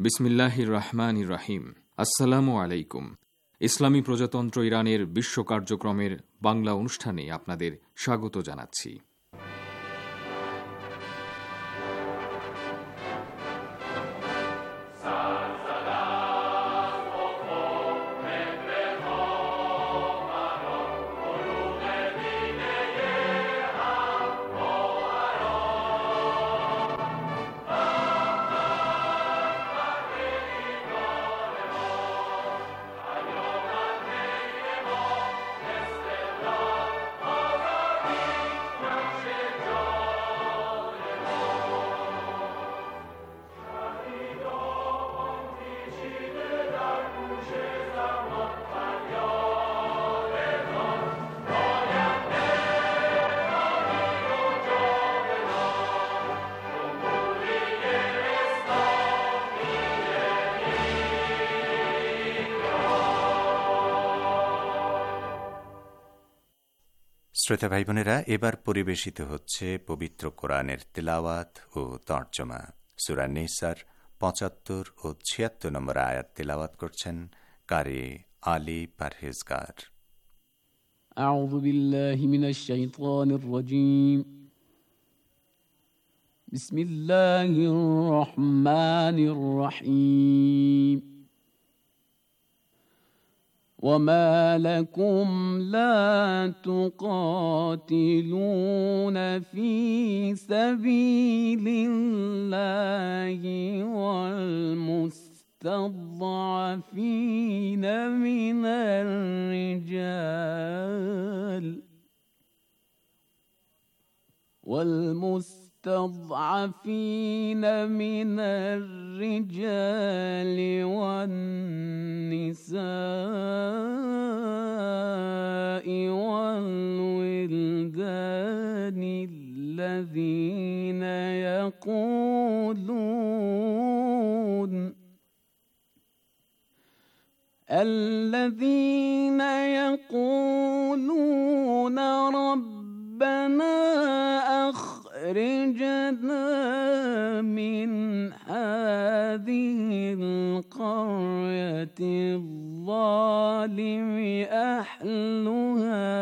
বিসমিল্লাহির রহমানির রহিম। আসসালামু আলাইকুম। ইসলামী প্রজাতন্ত্র ইরানের বিশ্ব কার্যক্রমের বাংলা অনুষ্ঠানে আপনাদের স্বাগত জানাচ্ছি। শ্রোতা ভাই বোনেরা, এবার পরিবেশিত হচ্ছে পবিত্র কোরআনের তিলাওয়াত ও তর্জমা। সূরা নিসার ৭৫ ও ৭৬ নম্বর আয়াত তিলাওয়াত করছেন কারি আলী পারহেজগার। আউযু বিল্লাহি মিনাশ শাইতানির রাজীম। বিসমিল্লাহির রহমানির রহিম। وما لكم لا تقاتلون في سبيل الله والمستضعفين من الرجال والنساء والولدان الذين يقولون ربنا أخرجنا من هذه القرية الظالم أهلها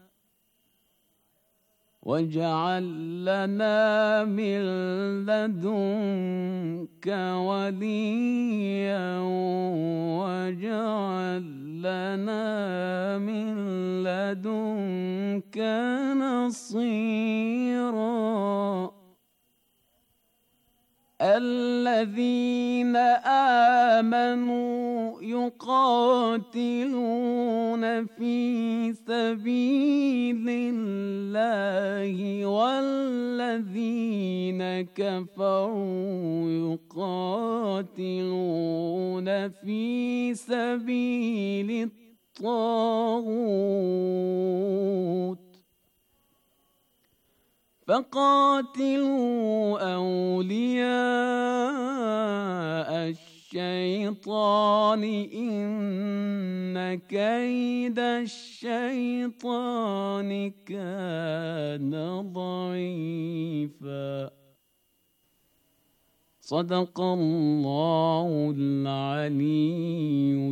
واجعل لنا من لدنك وليا واجعل لنا من لدنك نصيرا. الذين آمنوا يقاتلون في سبيل الله والذين كفروا يقاتلون في سبيل الطاغوت فقاتلوا أولياء الشيطان إن كيد الشيطان كان ضعيفا. صدق الله العلي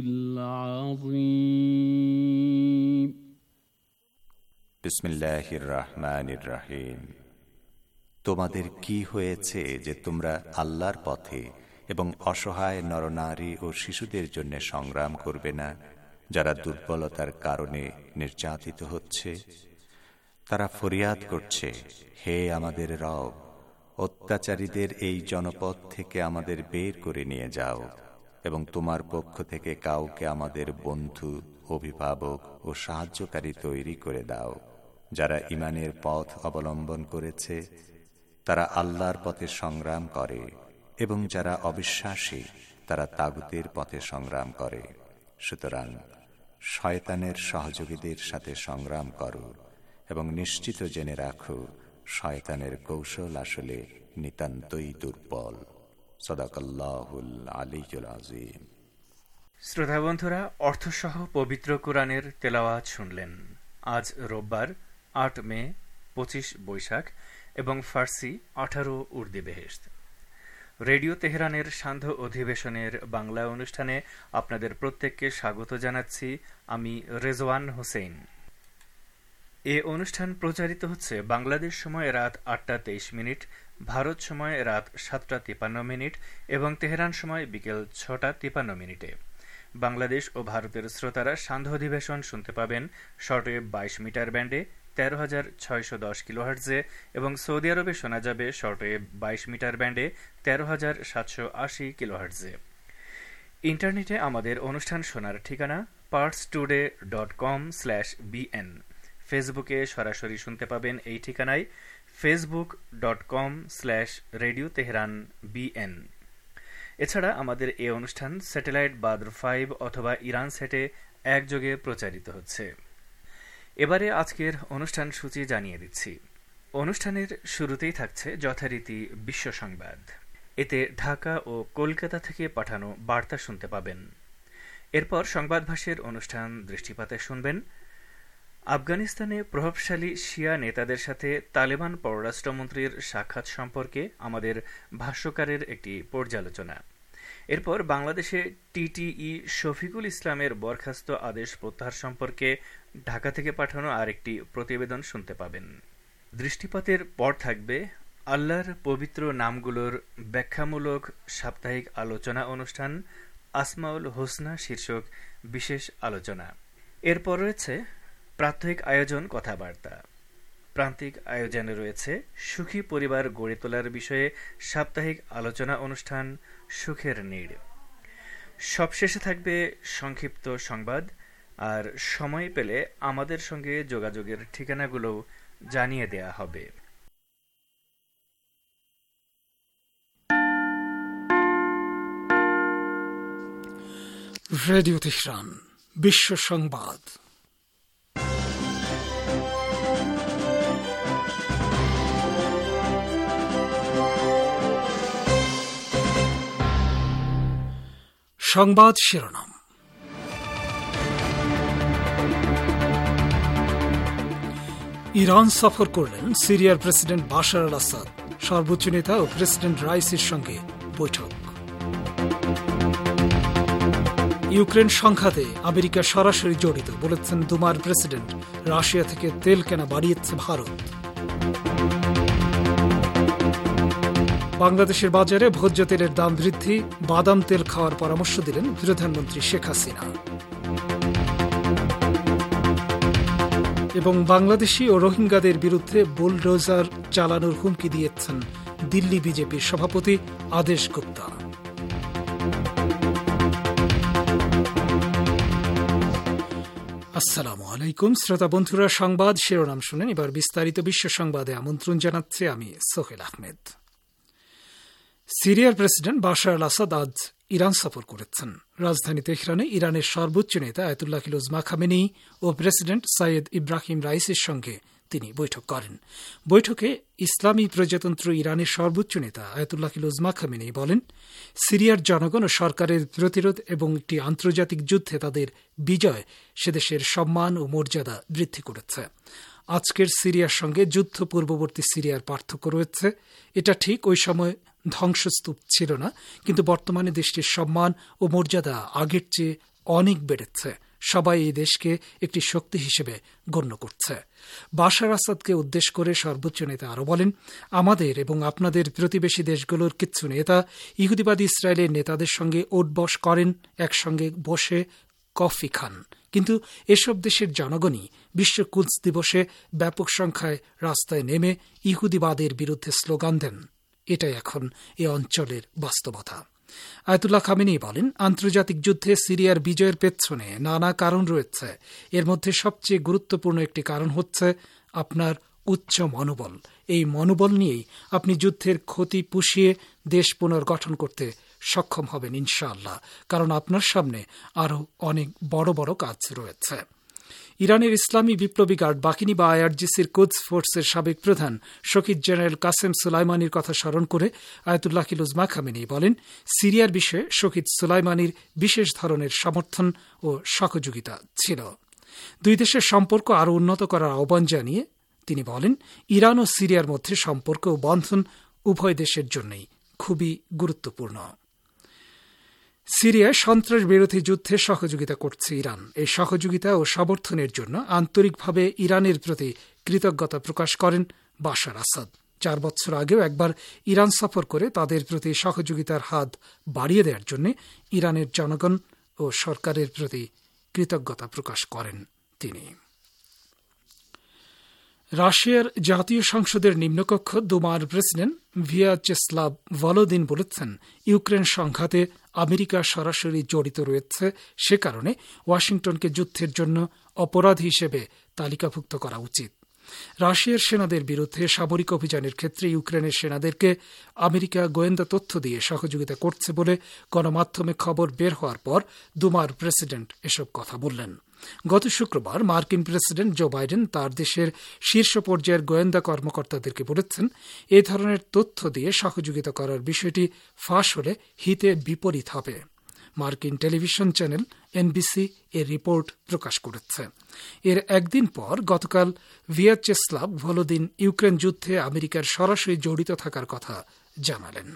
العظيم. বিসমিল্লাহির রহমানির রহিম। তোমাদের কি হয়েছে যে তোমরা আল্লাহর পথে এবং অসহায় নরনারী ও শিশুদের জন্য সংগ্রাম করবে না, যারা দুর্বলতার কারণে নির্যাতিত হচ্ছে? তারা ফরিয়াদ করছে, হে আমাদের রব, অত্যাচারীদের এই জনপদ থেকে আমাদের বের করে নিয়ে যাও এবং তোমার পক্ষ থেকে কাউকে আমাদের বন্ধু, অভিভাবক ও সাহায্যকারী তৈরি করে দাও। যারা ঈমানের পথ অবলম্বন করেছে তারা আল্লাহর পথে সংগ্রাম করে, এবং যারা অবিশ্বাসী তারা তাগুতের পথে সংগ্রাম করে। সুতরাং শয়তানের সহযোগীদের সাথে সংগ্রাম করো এবং নিশ্চিত জেনে রাখো, শয়তানের কৌশল আসলে নিতান্তই দুর্বল। সাদাকাল্লাহুল আলিয়্যুল আযীম। শ্রোতা বন্ধুরা, অর্থসহ পবিত্র কোরআনের তেলাওয়াত শুনলেন। আজ রোববার ৮ মে, ২৫ বৈশাখ এবং ফার্সি ১৮ উর্দু বেহেশত। রেডিও তেহরানের সান্ধ্য অধিবেশনের বাংলা অনুষ্ঠানে আপনাদের প্রত্যেককে স্বাগত জানাচ্ছি। আমি রেজওয়ান হোসেন। এ অনুষ্ঠান প্রচারিত হচ্ছে বাংলাদেশ সময় রাত 8:23, ভারত সময় রাত 7:53 এবং তেহরান সময় বিকেল 6:53। বাংলাদেশ ও ভারতের শ্রোতারা সান্ধ্য অধিবেশন শুনতে পাবেন শর্টওয়েভ 22 মিটার ব্যান্ডে 13,610 কিলোহার্টজে এবং সৌদি আরবে শোনা যাবে শর্টওয়েভ 22 মিটার ব্যান্ডে 13,780 কিলোহার্টজে। ইন্টারনেটে আমাদের অনুষ্ঠান শোনার ঠিকানা parstoday.com/bn। ফেসবুকে সরাসরি শুনতে পাবেন এই ঠিকানায় facebook.com/Radio Tehran BN। এছাড়া আমাদের এই অনুষ্ঠান স্যাটেলাইট বাদ্র 5 অথবা ইরান সেটে একযোগে প্রচারিত হচ্ছে। এবারে আজকের অনুষ্ঠান সূচি জানিয়ে দিচ্ছি। অনুষ্ঠানের শুরুতেই থাকছে যথারীতি বিশ্ব সংবাদ। এতে ঢাকা ও কলকাতা থেকে পাঠানো বার্তা শুনতে পাবেন। এরপর সংবাদ ভাষ্যের অনুষ্ঠান দৃষ্টিপাতে শুনবেন আফগানিস্তানে প্রভাবশালী শিয়া নেতাদের সাথে তালেবান পররাষ্ট্রমন্ত্রীর সাক্ষাৎ সম্পর্কে আমাদের ভাষ্যকারের একটি পর্যালোচনা। এরপর বাংলাদেশে টিটিই শফিকুল ইসলামের বরখাস্ত আদেশ প্রত্যাহার সম্পর্কে ঢাকা থেকে পাঠানো আরেকটি প্রতিবেদন শুনতে পাবেন। দৃষ্টিপাতের পর থাকবে আল্লাহর পবিত্র নামগুলোর ব্যাখ্যামূলক সাপ্তাহিক আলোচনা অনুষ্ঠান আসমাউল হোসনা শীর্ষক বিশেষ আলোচনা। এরপর রয়েছে প্রাত্যহিক আয়োজন কথাবার্তা। প্রান্তিক আয়োজনে রয়েছে সুখী পরিবার গড়ে তোলার বিষয়ে সাপ্তাহিক আলোচনা অনুষ্ঠান সুখের নীড়। সবশেষে থাকবে সংক্ষিপ্ত সংবাদ, আর সময় পেলে আমাদের সঙ্গে যোগাযোগের ঠিকানাগুলো জানিয়ে দেয়া হবে। রেডিও তেহরান বিশ্ব সংবাদ। সংবাদ শিরোনাম। ইরান সফর করলেন সিরিয়ার প্রেসিডেন্ট বাশার আল আসাদ, সর্বোচ্চ নেতা ও প্রেসিডেন্ট রাইসির সঙ্গে বৈঠক। ইউক্রেন সংঘাতে আমেরিকা সরাসরি জড়িত বলেছেন দুমার প্রেসিডেন্ট। রাশিয়া থেকে তেল কেনা বাড়িয়েছে ভারত। বাংলাদেশের বাজারে ভোজ্য তেলের দাম বৃদ্ধি, বাদাম তেল খাওয়ার পরামর্শ দিলেন প্রধানমন্ত্রী শেখ হাসিনা। এবং বাংলাদেশি ও রোহিঙ্গাদের বিরুদ্ধে বুলডোজার চালানোর হুমকি দিয়েছেন দিল্লি বিজেপির সভাপতি আদেশ গুপ্তা। আসসালামু আলাইকুম শ্রোতা বন্ধুরা, সংবাদ শিরোনাম শুনেন। এবার বিস্তারিত বিশ্ব সংবাদে আমন্ত্রণ জানাচ্ছি আমি সোহেল আহমেদ। সিরিয়ার প্রেসিডেন্ট বাশার আল আসাদ আজ ইরান সফর করেছেন। রাজধানী তেহরানে ইরানের সর্বোচ্চ নেতা আয়াতুল্লাহ উজমা খামেনি ও প্রেসিডেন্ট সাইয়েদ ইব্রাহিম রাইসির সঙ্গে তিনি বৈঠক করেন। বৈঠকে ইসলামী প্রজাতন্ত্র ইরানের সর্বোচ্চ নেতা আয়াতুল্লাহ উজমা খামেনি বলেন, সিরিয়ার জনগণ ও সরকারের প্রতিরোধ এবং একটি আন্তর্জাতিক যুদ্ধে তাদের বিজয় সেদেশের সম্মান ও মর্যাদা বৃদ্ধি করেছে। আজকের সিরিয়ার সঙ্গে যুদ্ধ পূর্ববর্তী সিরিয়ার পার্থক্য রয়েছে। এটা ঠিক ওই সময় ধ্বংসস্তূপ ছিল না, কিন্তু বর্তমানে দেশটির সম্মান ও মর্যাদা আগের চেয়ে অনেক বেড়েছে। সবাই এই দেশকে একটি শক্তি হিসেবে গণ্য করছে। বাশার আসাদকে উদ্দেশ্য করে সর্বোচ্চ নেতা আরও বলেন, আমাদের এবং আপনাদের প্রতিবেশী দেশগুলোর কিছু নেতা ইহুদিবাদী ইসরায়েলের নেতাদের সঙ্গে ওঠবস করেন, একসঙ্গে বসে কফি খান, কিন্তু এসব দেশের জনগণই বিশ্ব কুদস দিবসে ব্যাপক সংখ্যায় রাস্তায় নেমে ইহুদিবাদের বিরুদ্ধে স্লোগান দেন। এটাই এখন এ অঞ্চলের বাস্তবতা। আয়াতুল্লাহ খামেনি বলেন, আন্তর্জাতিক যুদ্ধে সিরিয়ার বিজয়ের পেছনে নানা কারণ রয়েছে। এর মধ্যে সবচেয়ে গুরুত্বপূর্ণ একটি কারণ হচ্ছে আপনার উচ্চ মনোবল। এই মনোবল নিয়েই আপনি যুদ্ধের ক্ষতি পুষিয়ে দেশ পুনর্গঠন করতে সক্ষম হবেন ইনশাআল্লাহ, কারণ আপনার সামনে আরও অনেক বড় বড় কাজ রয়েছে। ইরানের ইসলামী বিপ্লবী গার্ড বাহিনী বা আইআরজিসির কুদস ফোর্সের সাবেক প্রধান শহীদ জেনারেল কাসেম সুলাইমানির কথা স্মরণ করে আয়াতুল্লাহ উজমা খামেনি বলেন, সিরিয়ার বিষয়ে শহীদ সুলাইমানির বিশেষ ধরনের সমর্থন ও সহযোগিতা ছিল। দুই দেশের সম্পর্ক আরও উন্নত করার আহ্বান জানিয়ে তিনি বলেন, ইরান ও সিরিয়ার মধ্যে সম্পর্ক ও বন্ধন উভয় দেশের জন্যই খুবই গুরুত্বপূর্ণ। সিরিয়ায় সন্ত্রাস বিরোধী যুদ্ধে সহযোগিতা করছে ইরান। এই সহযোগিতা ও সমর্থনের জন্য আন্তরিকভাবে ইরানের প্রতি কৃতজ্ঞতা প্রকাশ করেন বাশার আসাদ। 4 বছর আগেও একবার ইরান সফর করে তাদের প্রতি সহযোগিতার হাত বাড়িয়ে দেওয়ার জন্য ইরানের জনগণ ও সরকারের প্রতি কৃতজ্ঞতা প্রকাশ করেন তিনি। রাশিয়ার জাতীয় সংসদের নিম্নকক্ষ দুমার প্রেসিডেন্ট ভিয়াচেস্লাভ ভলোদিন বলেছেন, ইউক্রেন সংঘাতে আমেরিকা সরাসরি জড়িত রয়েছে, সে কারণে ওয়াশিংটনকে যুদ্ধের জন্য অপরাধী হিসেবে তালিকাভুক্ত করা উচিত। রাশিয়ার সেনাদের বিরুদ্ধে সামরিক অভিযানের ক্ষেত্রে ইউক্রেনের সেনাদেরকে আমেরিকা গোয়েন্দা তথ্য দিয়ে সহযোগিতা করছে বলে গণমাধ্যমে খবর বের হওয়ার পর দুমার প্রেসিডেন্ট এসব কথা বললেন। গত শুক্রবার মার্কিন প্রেসিডেন্ট জো বাইডেন তার দেশের শীর্ষ পর্যায়ের গোয়েন্দা কর্মকর্তাদেরকে বলেছেন, এ ধরনের তথ্য দিয়ে সহযোগিতা করার বিষয়টি ফাঁস হলে হিতে বিপরীত হবে। মার্কিন টেলিভিশন চ্যানেল এনবিসি এর রিপোর্ট প্রকাশ করেছে। এর একদিন পর গতকাল ভিয়াচেস্লাভ ভলোদিন ইউক্রেন যুদ্ধে আমেরিকার সরাসরি জড়িত থাকার কথা জানালেন।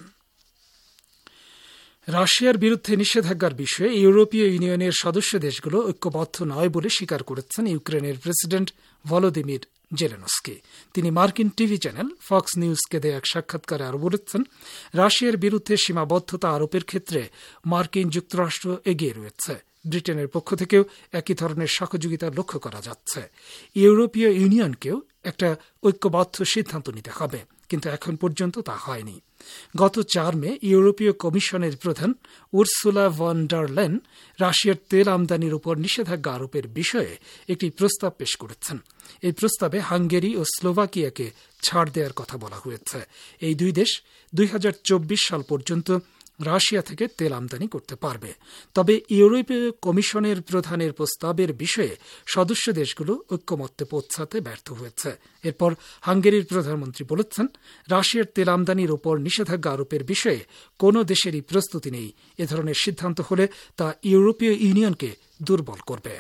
রাশিয়ার বিরুদ্ধে নিষেধাজ্ঞার বিষয়ে ইউরোপীয় ইউনিয়নের সদস্য দেশগুলো ঐক্যবদ্ধ নয় বলে স্বীকার করেছেন ইউক্রেনের প্রেসিডেন্ট ভলোদিমির জেলেনস্কি। তিনি মার্কিন টিভি চ্যানেল ফক্স নিউজকে দেয়া এক সাক্ষাৎকারে আরও বলেছেন, রাশিয়ার বিরুদ্ধে সীমাবদ্ধতা আরোপের ক্ষেত্রে মার্কিন যুক্তরাষ্ট্র এগিয়ে রয়েছে। ব্রিটেনের পক্ষ থেকেও একই ধরনের সহযোগিতা লক্ষ্য করা যাচ্ছে। ইউরোপীয় ইউনিয়নকেও একটা ঐক্যবদ্ধ সিদ্ধান্ত নিতে হবে, কিন্তু এখন পর্যন্ত তা হয়নি। গত 4 মে ইউরোপীয় কমিশনের প্রধান উর্সুলা ভন ডার লেন রাশিয়ার তেল আমদানির উপর নিষেধাজ্ঞা আরোপের বিষয়ে একটি প্রস্তাব পেশ করেছেন। এই প্রস্তাবে হাঙ্গেরি ও স্লোভাকিয়াকে ছাড় দেওয়ার কথা বলা হয়েছে। এই দুই দেশ 2024 সাল পর্যন্ত রাশিয়া থেকে তেল আমদানি করতে পারবে। তবে ইউরোপীয় কমিশনের প্রধানের প্রস্তাবের বিষয়ে সদস্য দেশগুলো ঐক্যমত্যে পৌঁছাতে ব্যর্থ হয়েছে। এরপর হাঙ্গেরির প্রধানমন্ত্রী বলেছেন, রাশিয়ার তেল আমদানির উপর নিষেধাজ্ঞা আরোপের বিষয়ে কোনো দেশেরই প্রস্তুতি নেই। এ ধরনের সিদ্ধান্ত হলে তা ইউরোপীয় ইউনিয়নকে দুর্বল করবে।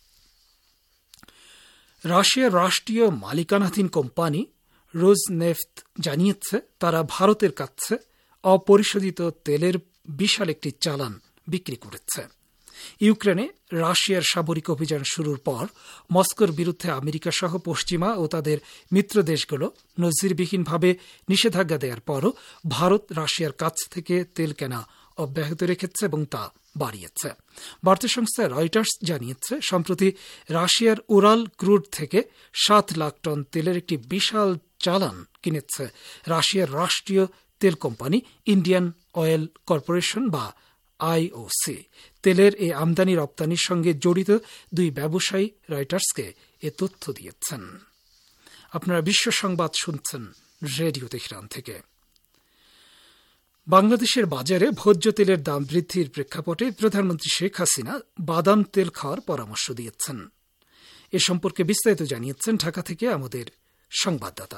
রাশিয়ার রাষ্ট্রীয় মালিকানাধীন কোম্পানি রোজনেফট জানিয়েছে, তারা ভারতের কাছে অপরিশোধিত তেলের বিশাল একটি চালান বিক্রি করেছে। ইউক্রেনে রাশিয়ার সামরিক অভিযান শুরুর পর মস্কোর বিরুদ্ধে আমেরিকা সহ পশ্চিমা ও তাদের মিত্র দেশগুলো নজিরবিহীনভাবে নিষেধাজ্ঞা দেওয়ার পরও ভারত রাশিয়ার কাছ থেকে তেল কেনা অব্যাহত রেখেছে এবং তা বাড়িয়েছে। বার্তা সংস্থা রয়টার্স জানিয়েছে, সম্প্রতি রাশিয়ার উরাল ক্রুড থেকে 7 লাখ টন তেলের একটি বিশাল চালান কিনেছে রাশিয়ার রাষ্ট্রীয় তেল কোম্পানি ইন্ডিয়ান অয়েল কর্পোরেশন বা আইওসি। তেলের এই আমদানি রপ্তানির সঙ্গে জড়িত 2 ব্যবসায়ী রয়টার্সকে এ তথ্য দিয়েছেন। আপনারা বিশ্ব সংবাদ শুনছেন রেডিও তেহরান থেকে। বাংলাদেশের বাজারে ভোজ্য তেলের দাম বৃদ্ধির প্রেক্ষাপটে প্রধানমন্ত্রী শেখ হাসিনা বাদাম তেল খাওয়ার পরামর্শ দিয়েছেন। এ সম্পর্কে বিস্তারিত জানিয়েছেন ঢাকা থেকে আমাদের সংবাদদাতা।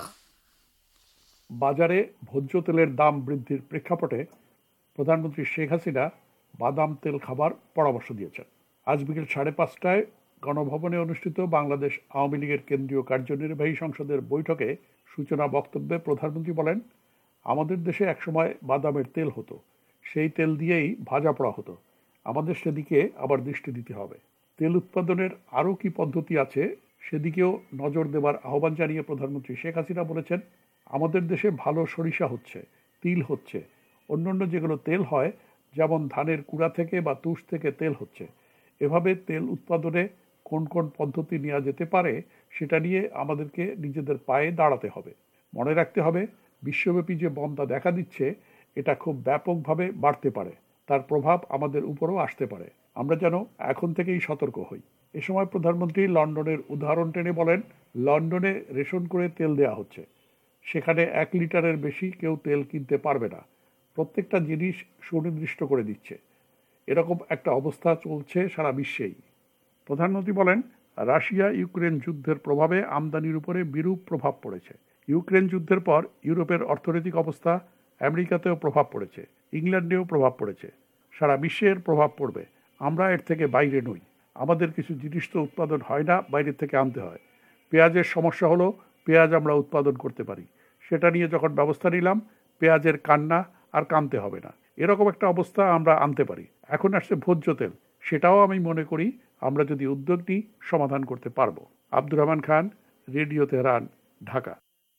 বাজারে ভোজ্য তেলের দাম বৃদ্ধির প্রেক্ষাপটে প্রধানমন্ত্রী শেখ হাসিনা বাদাম তেল খাবার পরামর্শ দিয়েছেন। আজ বিকেল 5:30টায় গণভবনে অনুষ্ঠিত বাংলাদেশ আওয়ামী লীগের কেন্দ্রীয় কার্যনির্বাহী সংসদের বৈঠকে সূচনা বক্তব্যে প্রধানমন্ত্রী বলেন, আমাদের দেশে একসময় বাদামের তেল হতো, সেই তেল দিয়েই ভাজা পোড়া হতো। আমাদের সেদিকে আবার দৃষ্টি দিতে হবে। তেল উৎপাদনের আরও কি পদ্ধতি আছে সেদিকেও নজর দেবার আহ্বান জানিয়ে প্রধানমন্ত্রী শেখ হাসিনা বলেছেন, আমাদের দেশে ভালো সরিষা হচ্ছে, তিল হচ্ছে, অন্যান্য যেগুলো তেল হয় যেমন ধানের কুড়া থেকে বা তুষ থেকে তেল হচ্ছে। এভাবে তেল উৎপাদনে কোন কোন পদ্ধতি নেওয়া যেতে পারে সেটা নিয়ে আমাদেরকে নিজেদের পায়ে দাঁড়াতে হবে। মনে রাখতে হবে, বিশ্বব্যাপী যে মন্দা দেখা দিচ্ছে এটা খুব ব্যাপকভাবে বাড়তে পারে, তার প্রভাব আমাদের উপরও আসতে পারে। আমরা যেন এখন থেকেই সতর্ক হই। এ সময় প্রধানমন্ত্রী লন্ডনের উদাহরণ টেনে বলেন, লন্ডনে রেশন করে তেল দেওয়া হচ্ছে, সেখানে 1 লিটারের বেশি কেউ তেল কিনতে পারবে না, প্রত্যেকটা জিনিস সুনির্দিষ্ট করে দিচ্ছে। এরকম একটা অবস্থা চলছে সারা বিশ্বেই। প্রধানমন্ত্রী বলেন, রাশিয়া ইউক্রেন যুদ্ধের প্রভাবে আমদানির উপরে বিরূপ প্রভাব পড়েছে। ইউক্রেন যুদ্ধের পর ইউরোপের অর্থনৈতিক অবস্থা, আমেরিকাতেও প্রভাব পড়েছে, ইংল্যান্ডেও প্রভাব পড়েছে, সারা বিশ্বের প্রভাব পড়বে। আমরা এর থেকে বাইরে নই। আমাদের কিছু জিনিস তো উৎপাদন হয় না, বাইরে থেকে আনতে হয়। পেঁয়াজের সমস্যা হলো, পেঁয়াজ আমরা উৎপাদন করতে পারি, সেটা নিয়ে যখন ব্যবস্থা নিলাম, পেঁয়াজের কান্না আর কাঁদতে হবে না, এরকম একটা অবস্থা আমরা আনতে পারি। এখন আসছে ভোজ্য তেল, সেটাও আমি মনে করি আমরা যদি উদ্যোগ নিই সমাধান করতে পারবো। Abdur Rahman Khan, radio Tehran, Dhaka.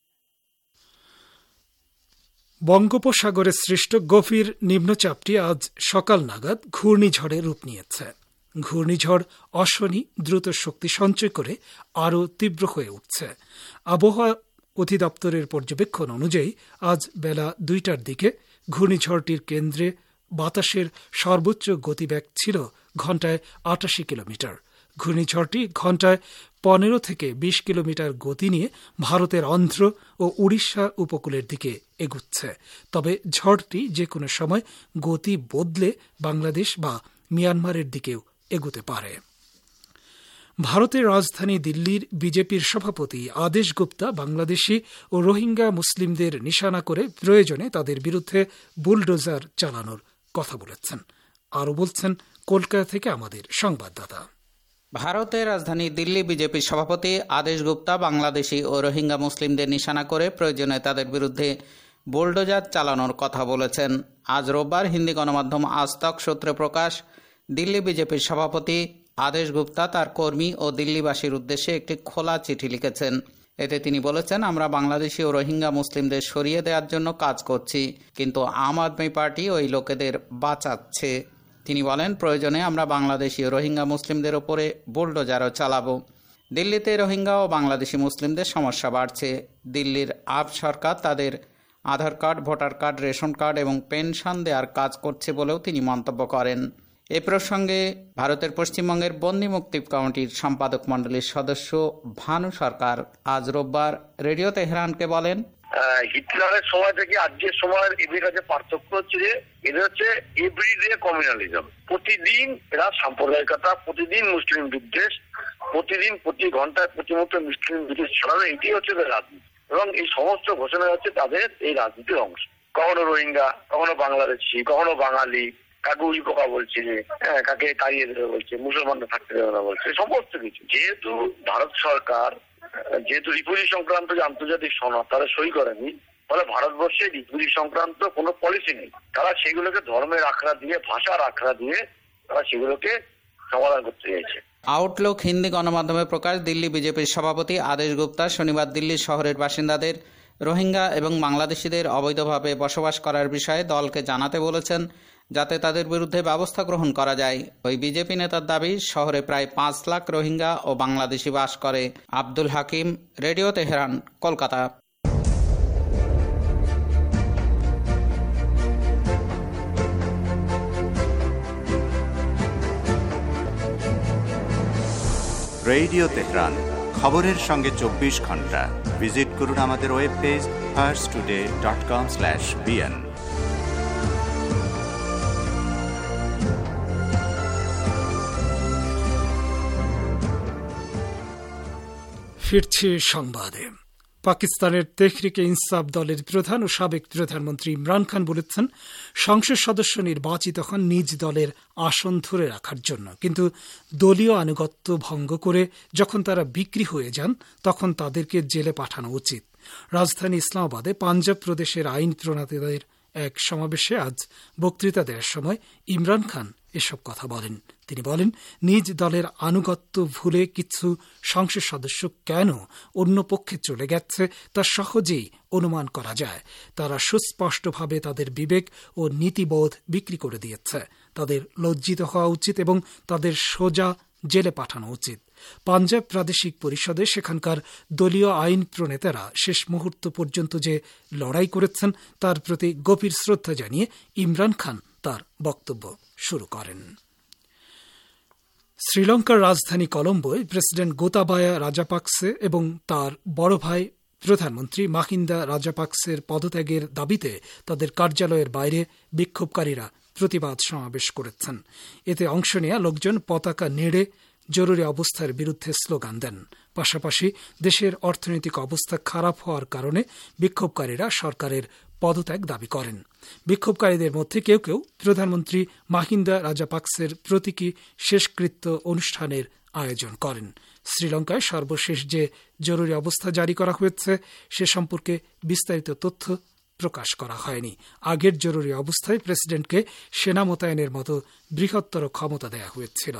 বঙ্গোপসাগরে সৃষ্ট গভীর নিম্নচাপটি আজ সকাল নাগাদ ঘূর্ণিঝড়ে রূপ নিয়েছে। ঘূর্ণিঝড় অশ্বনী দ্রুত শক্তি সঞ্চয় করে আরও তীব্র হয়ে উঠছে। আবহাওয়া অধিদপ্তরের পর্যবেক্ষণ অনুযায়ী আজ বেলা 2টার দিকে ঘূর্ণিঝড়টির কেন্দ্রে বাতাসের সর্বোচ্চ গতিবেগ ছিল ঘণ্টায় 88 কিলোমিটার। ঘূর্ণিঝড়টি ঘণ্টায় 15 থেকে 20 কিলোমিটার গতি নিয়ে ভারতের অন্ধ্র ও উড়িষ্যা উপকূলের দিকে এগুচ্ছে। তবে ঝড়টি যে কোনো সময় গতি বদলে বাংলাদেশ বা মিয়ানমারের দিকেও এগুতে পারে। ভারতের রাজধানী দিল্লির বিজেপির সভাপতি আদেশ গুপ্তা বাংলাদেশি ও রোহিঙ্গা মুসলিমদের নিশানা করে প্রয়োজনে তাদের বিরুদ্ধে বুলডোজার চালানোর কথা বলেছেন। আরও বলছেন কলকাতা থেকে আমাদের সংবাদদাতা। ভারতের রাজধানী দিল্লি বিজেপির সভাপতি আদেশ গুপ্তা বাংলাদেশি ও রোহিঙ্গা মুসলিমদের নিশানা করে প্রয়োজনে তাদের বিরুদ্ধে বুলডোজার চালানোর কথা বলেছেন। আজ রোববার হিন্দি গণমাধ্যম আজ তক সূত্রে প্রকাশ, দিল্লি বিজেপির সভাপতি আদেশ গুপ্তা তার কর্মী ও দিল্লিবাসীর উদ্দেশ্যে একটি খোলা চিঠি লিখেছেন। এতে তিনি বলেছেন, আমরা বাংলাদেশি ও রোহিঙ্গা মুসলিমদের সরিয়ে দেওয়ার জন্য কাজ করছি, কিন্তু আম আদমি পার্টি ওই লোকেদের বাঁচাচ্ছে। তিনি বলেন, প্রয়োজনে আমরা বাংলাদেশি ও রোহিঙ্গা মুসলিমদের ওপরে বুলডোজারও চালাবো। দিল্লিতে রোহিঙ্গা ও বাংলাদেশি মুসলিমদের সমস্যা বাড়ছে। দিল্লির আপ সরকার তাদের Aadhaar card, voter card, ration card এবং পেনশন দেওয়ার কাজ করছে বলেও তিনি মন্তব্য করেন। এ প্রসঙ্গে ভারতের পশ্চিমবঙ্গের বন্দি মুক্তি কমিটির সম্পাদক মণ্ডলীর সদস্য ভানু সরকার আজ রোববার রেডিও তেহরানকে বলেন, হিটলারের সময় থেকে আজকের সময়ের এদের কাছে পার্থক্য হচ্ছে যে এদের হচ্ছে এভরিডে কমিউনালিজম। প্রতিদিন এরা সাম্প্রদায়িকতা, প্রতিদিন মুসলিম বিদ্বেষ, প্রতিদিন প্রতি ঘন্টায় প্রতি মুহূর্তে মুসলিম বিদ্বেষ ছড়ানো, এটি হচ্ছে তাদের রাজনীতি। এবং এই সমস্ত ঘোষণা হচ্ছে তাদের এই রাজনীতির অংশ। কখনো রোহিঙ্গা, কখনো বাংলাদেশি, কখনো বাঙালি, কাকে উই পোকা বলছে, কাকে তাড়িয়ে দেবে বলছে, মুসলমানরা থাকতে দেবে না বলছে, সমস্ত কিছু। যেহেতু ভারত সরকার যেহেতু রিফিউজি সংক্রান্ত যে আন্তর্জাতিক সনদ তারা সই করেনি, ফলে ভারতবর্ষে রিফিউজি সংক্রান্ত কোনো পলিসি নেই। তারা সেগুলোকে ধর্মের আখড়া দিয়ে, ভাষার আখড়া দিয়ে তারা সেগুলোকে সমাধান করতে চাইছে। আউটলুক হিন্দি গণমাধ্যমে প্রকাশ, দিল্লি বিজেপির সভাপতি আদেশ গুপ্তা শনিবার দিল্লি শহরের বাসিন্দাদের রোহিঙ্গা এবং বাংলাদেশিদের অবৈধভাবে বসবাস করার বিষয়ে দলকে জানাতে বলেছেন, যাতে তাদের বিরুদ্ধে ব্যবস্থা গ্রহণ করা যায়। ওই বিজেপি নেতার দাবি, শহরে প্রায় 5 লাখ রোহিঙ্গা ও বাংলাদেশি বাস করে। Abdul Hakim, radio Tehran, Kolkata. Radio Tehran, খবরের সঙ্গে 24 ঘন্টা। ভিজিট করুন আমাদের ওয়েব পেজ farstoday.com/bn। ফিরছি সংবাদে। পাকিস্তানের তেহরিকে ইনসাফ দলের প্রধান ও সাবেক প্রধানমন্ত্রী ইমরান খান বলেছেন, সংসদ সদস্য নির্বাচিত হন নিজ দলের আসন ধরে রাখার জন্য, কিন্তু দলীয় আনুগত্য ভঙ্গ করে যখন তারা বিক্রি হয়ে যান তখন তাদেরকে জেলে পাঠানো উচিত। রাজধানী ইসলামাবাদে পাঞ্জাব প্রদেশের আইন প্রণেতাদের এক সমাবেশে আজ বক্তৃতা দেওয়ার সময় ইমরান খান এসব কথা বলেন। তিনি বলেন, নিজ দলের আনুগত্য ভুলে কিছু সংসদ সদস্য কেন অন্য পক্ষে চলে গেছে তা সহজেই অনুমান করা যায়। তারা সুস্পষ্টভাবে তাদের বিবেক ও নীতিবোধ বিক্রি করে দিয়েছে। তাদের লজ্জিত হওয়া উচিত এবং তাদের সোজা জেলে পাঠানো উচিত। পাঞ্জাব প্রাদেশিক পরিষদে সেখানকার দলীয় আইন প্রণেতারা শেষ মুহূর্ত পর্যন্ত যে লড়াই করেছেন তার প্রতি গভীর শ্রদ্ধা জানিয়ে ইমরান খান তার বক্তব্য শুরু করেন। শ্রীলঙ্কার রাজধানী কলম্বোয় প্রেসিডেন্ট গোতাবায়া রাজাপাকসে এবং তার বড় ভাই প্রধানমন্ত্রী মাহিন্দা রাজাপাকসের পদত্যাগের দাবিতে তাদের কার্যালয়ের বাইরে বিক্ষোভকারীরা প্রতিবাদ সমাবেশ করেছেন। এতে অংশ নেওয়া লোকজন পতাকা নেড়ে জরুরি অবস্থার বিরুদ্ধে স্লোগান দেন। পাশাপাশি দেশের অর্থনৈতিক অবস্থা খারাপ হওয়ার কারণে বিক্ষোভকারীরা সরকারের পদত্যাগ দাবি করেন। বিক্ষোভকারীদের মধ্যে কেউ কেউ প্রধানমন্ত্রী মাহিন্দা রাজাপাকসের প্রতীকী শেষকৃত্য অনুষ্ঠানের আয়োজন করেন। শ্রীলঙ্কায় সর্বশেষ যে জরুরি অবস্থা জারি করা হয়েছে সে সম্পর্কে বিস্তারিত তথ্য প্রকাশ করা হয়নি। আগের জরুরি অবস্থায় প্রেসিডেন্টকে সেনা মোতায়েনের মতো বৃহত্তর ক্ষমতা দেয়া হয়েছিল।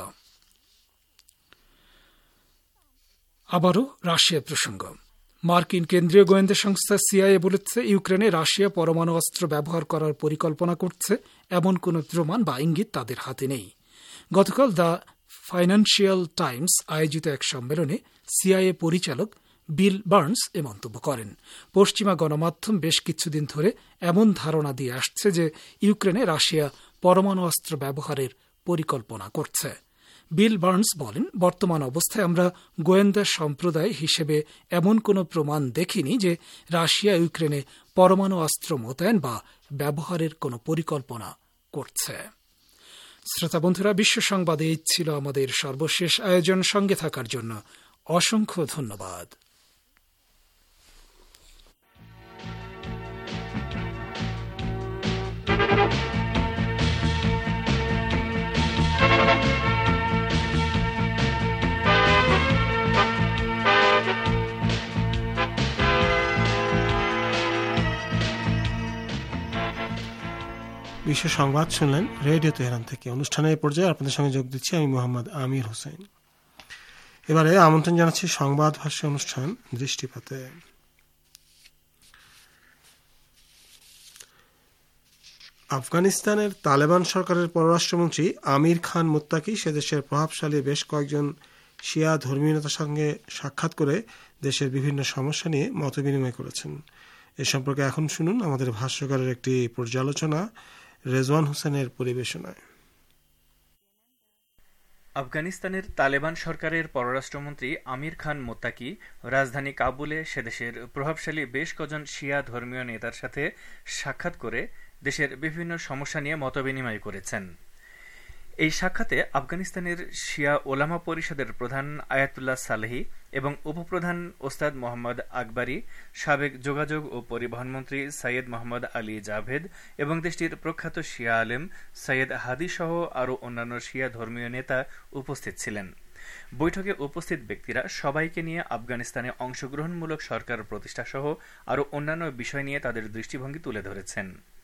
আবারও রাশিয়া প্রসঙ্গ। মার্কিন কেন্দ্রীয় গোয়েন্দা সংস্থা সিআইএ বলেছে, ইউক্রেনে রাশিয়া পরমাণু অস্ত্র ব্যবহার করার পরিকল্পনা করছে এমন কোনো প্রমাণ বা ইঙ্গিত তাদের হাতে নেই। গতকাল দ্য ফাইন্যান্সিয়াল টাইমস আয়োজিত এক সম্মেলনে সিআইএ পরিচালক বিল বার্নস এ মন্তব্য করেন। পশ্চিমা গণমাধ্যম বেশ কিছুদিন ধরে এমন ধারণা দিয়ে আসছে যে ইউক্রেনে রাশিয়া পরমাণু অস্ত্র ব্যবহারের পরিকল্পনা করছে। বিল বার্নস বলেন, বর্তমান অবস্থায় আমরা গোয়েন্দা সম্প্রদায় হিসেবে এমন কোনো প্রমাণ দেখিনি যে রাশিয়া ইউক্রেনে পরমাণু অস্ত্র মোতায়েন বা ব্যবহারের কোনো পরিকল্পনা করছে। শ্রোতা বন্ধুরা, বিশ্ব সংবাদে এই ছিল আমাদের সর্বশেষ আয়োজন। সঙ্গে থাকার জন্য অসংখ্য ধন্যবাদ। বিশ্ব সংবাদ শুনলেন রেডিও তেহরান থেকে। অনুষ্ঠানের পর্যায়ে আপনাদের সঙ্গে যোগ দিচ্ছি আমি মোহাম্মদ আমির হোসেন। এবারে আমন্ত্রণ জানাচ্ছি সংবাদ ভাষ্য অনুষ্ঠান দৃষ্টিপাতে। আফগানিস্তানের তালেবান সরকারের পররাষ্ট্রমন্ত্রী আমির খান মুত্তাকি সে দেশের প্রভাবশালী বেশ কয়েকজন শিয়া ধর্মীয় নেতার সঙ্গে সাক্ষাৎ করে দেশের বিভিন্ন সমস্যা নিয়ে মতবিনিময় করেছেন। এ সম্পর্কে এখন শুনুন আমাদের ভাষ্যকারের একটি পর্যালোচনা রেজওয়ান হোসেনের পরিবেশনায়। আফগানিস্তানের তালেবান সরকারের পররাষ্ট্রমন্ত্রী আমির খান মুত্তাকি রাজধানী কাবুলে সেদেশের প্রভাবশালী বেশ কজন শিয়া ধর্মীয় নেতার সাথে সাক্ষাৎ করে দেশের বিভিন্ন সমস্যা নিয়ে মতবিনিময় করেছেন। এই সাক্ষাতে আফগানিস্তানের শিয়া ওলামা পরিষদের প্রধান আয়াতুল্লাহ সালেহি এবং উপপ্রধান ওস্তাদ মোহাম্মদ আকবরী, সাবেক যোগাযোগ ও পরিবহন মন্ত্রী সৈয়দ মোহাম্মদ আলী জাভেদ এবং দেশটির প্রখ্যাত শিয়া আলেম সৈয়দ হাদি সহ আরও অন্যান্য শিয়া ধর্মীয় নেতা উপস্থিত ছিলেন। বৈঠকে উপস্থিত ব্যক্তিরা সবাইকে নিয়ে আফগানিস্তানে অংশগ্রহণমূলক সরকার প্রতিষ্ঠা সহ আরও অন্যান্য বিষয় নিয়ে তাদের দৃষ্টিভঙ্গি তুলে ধরেছেন।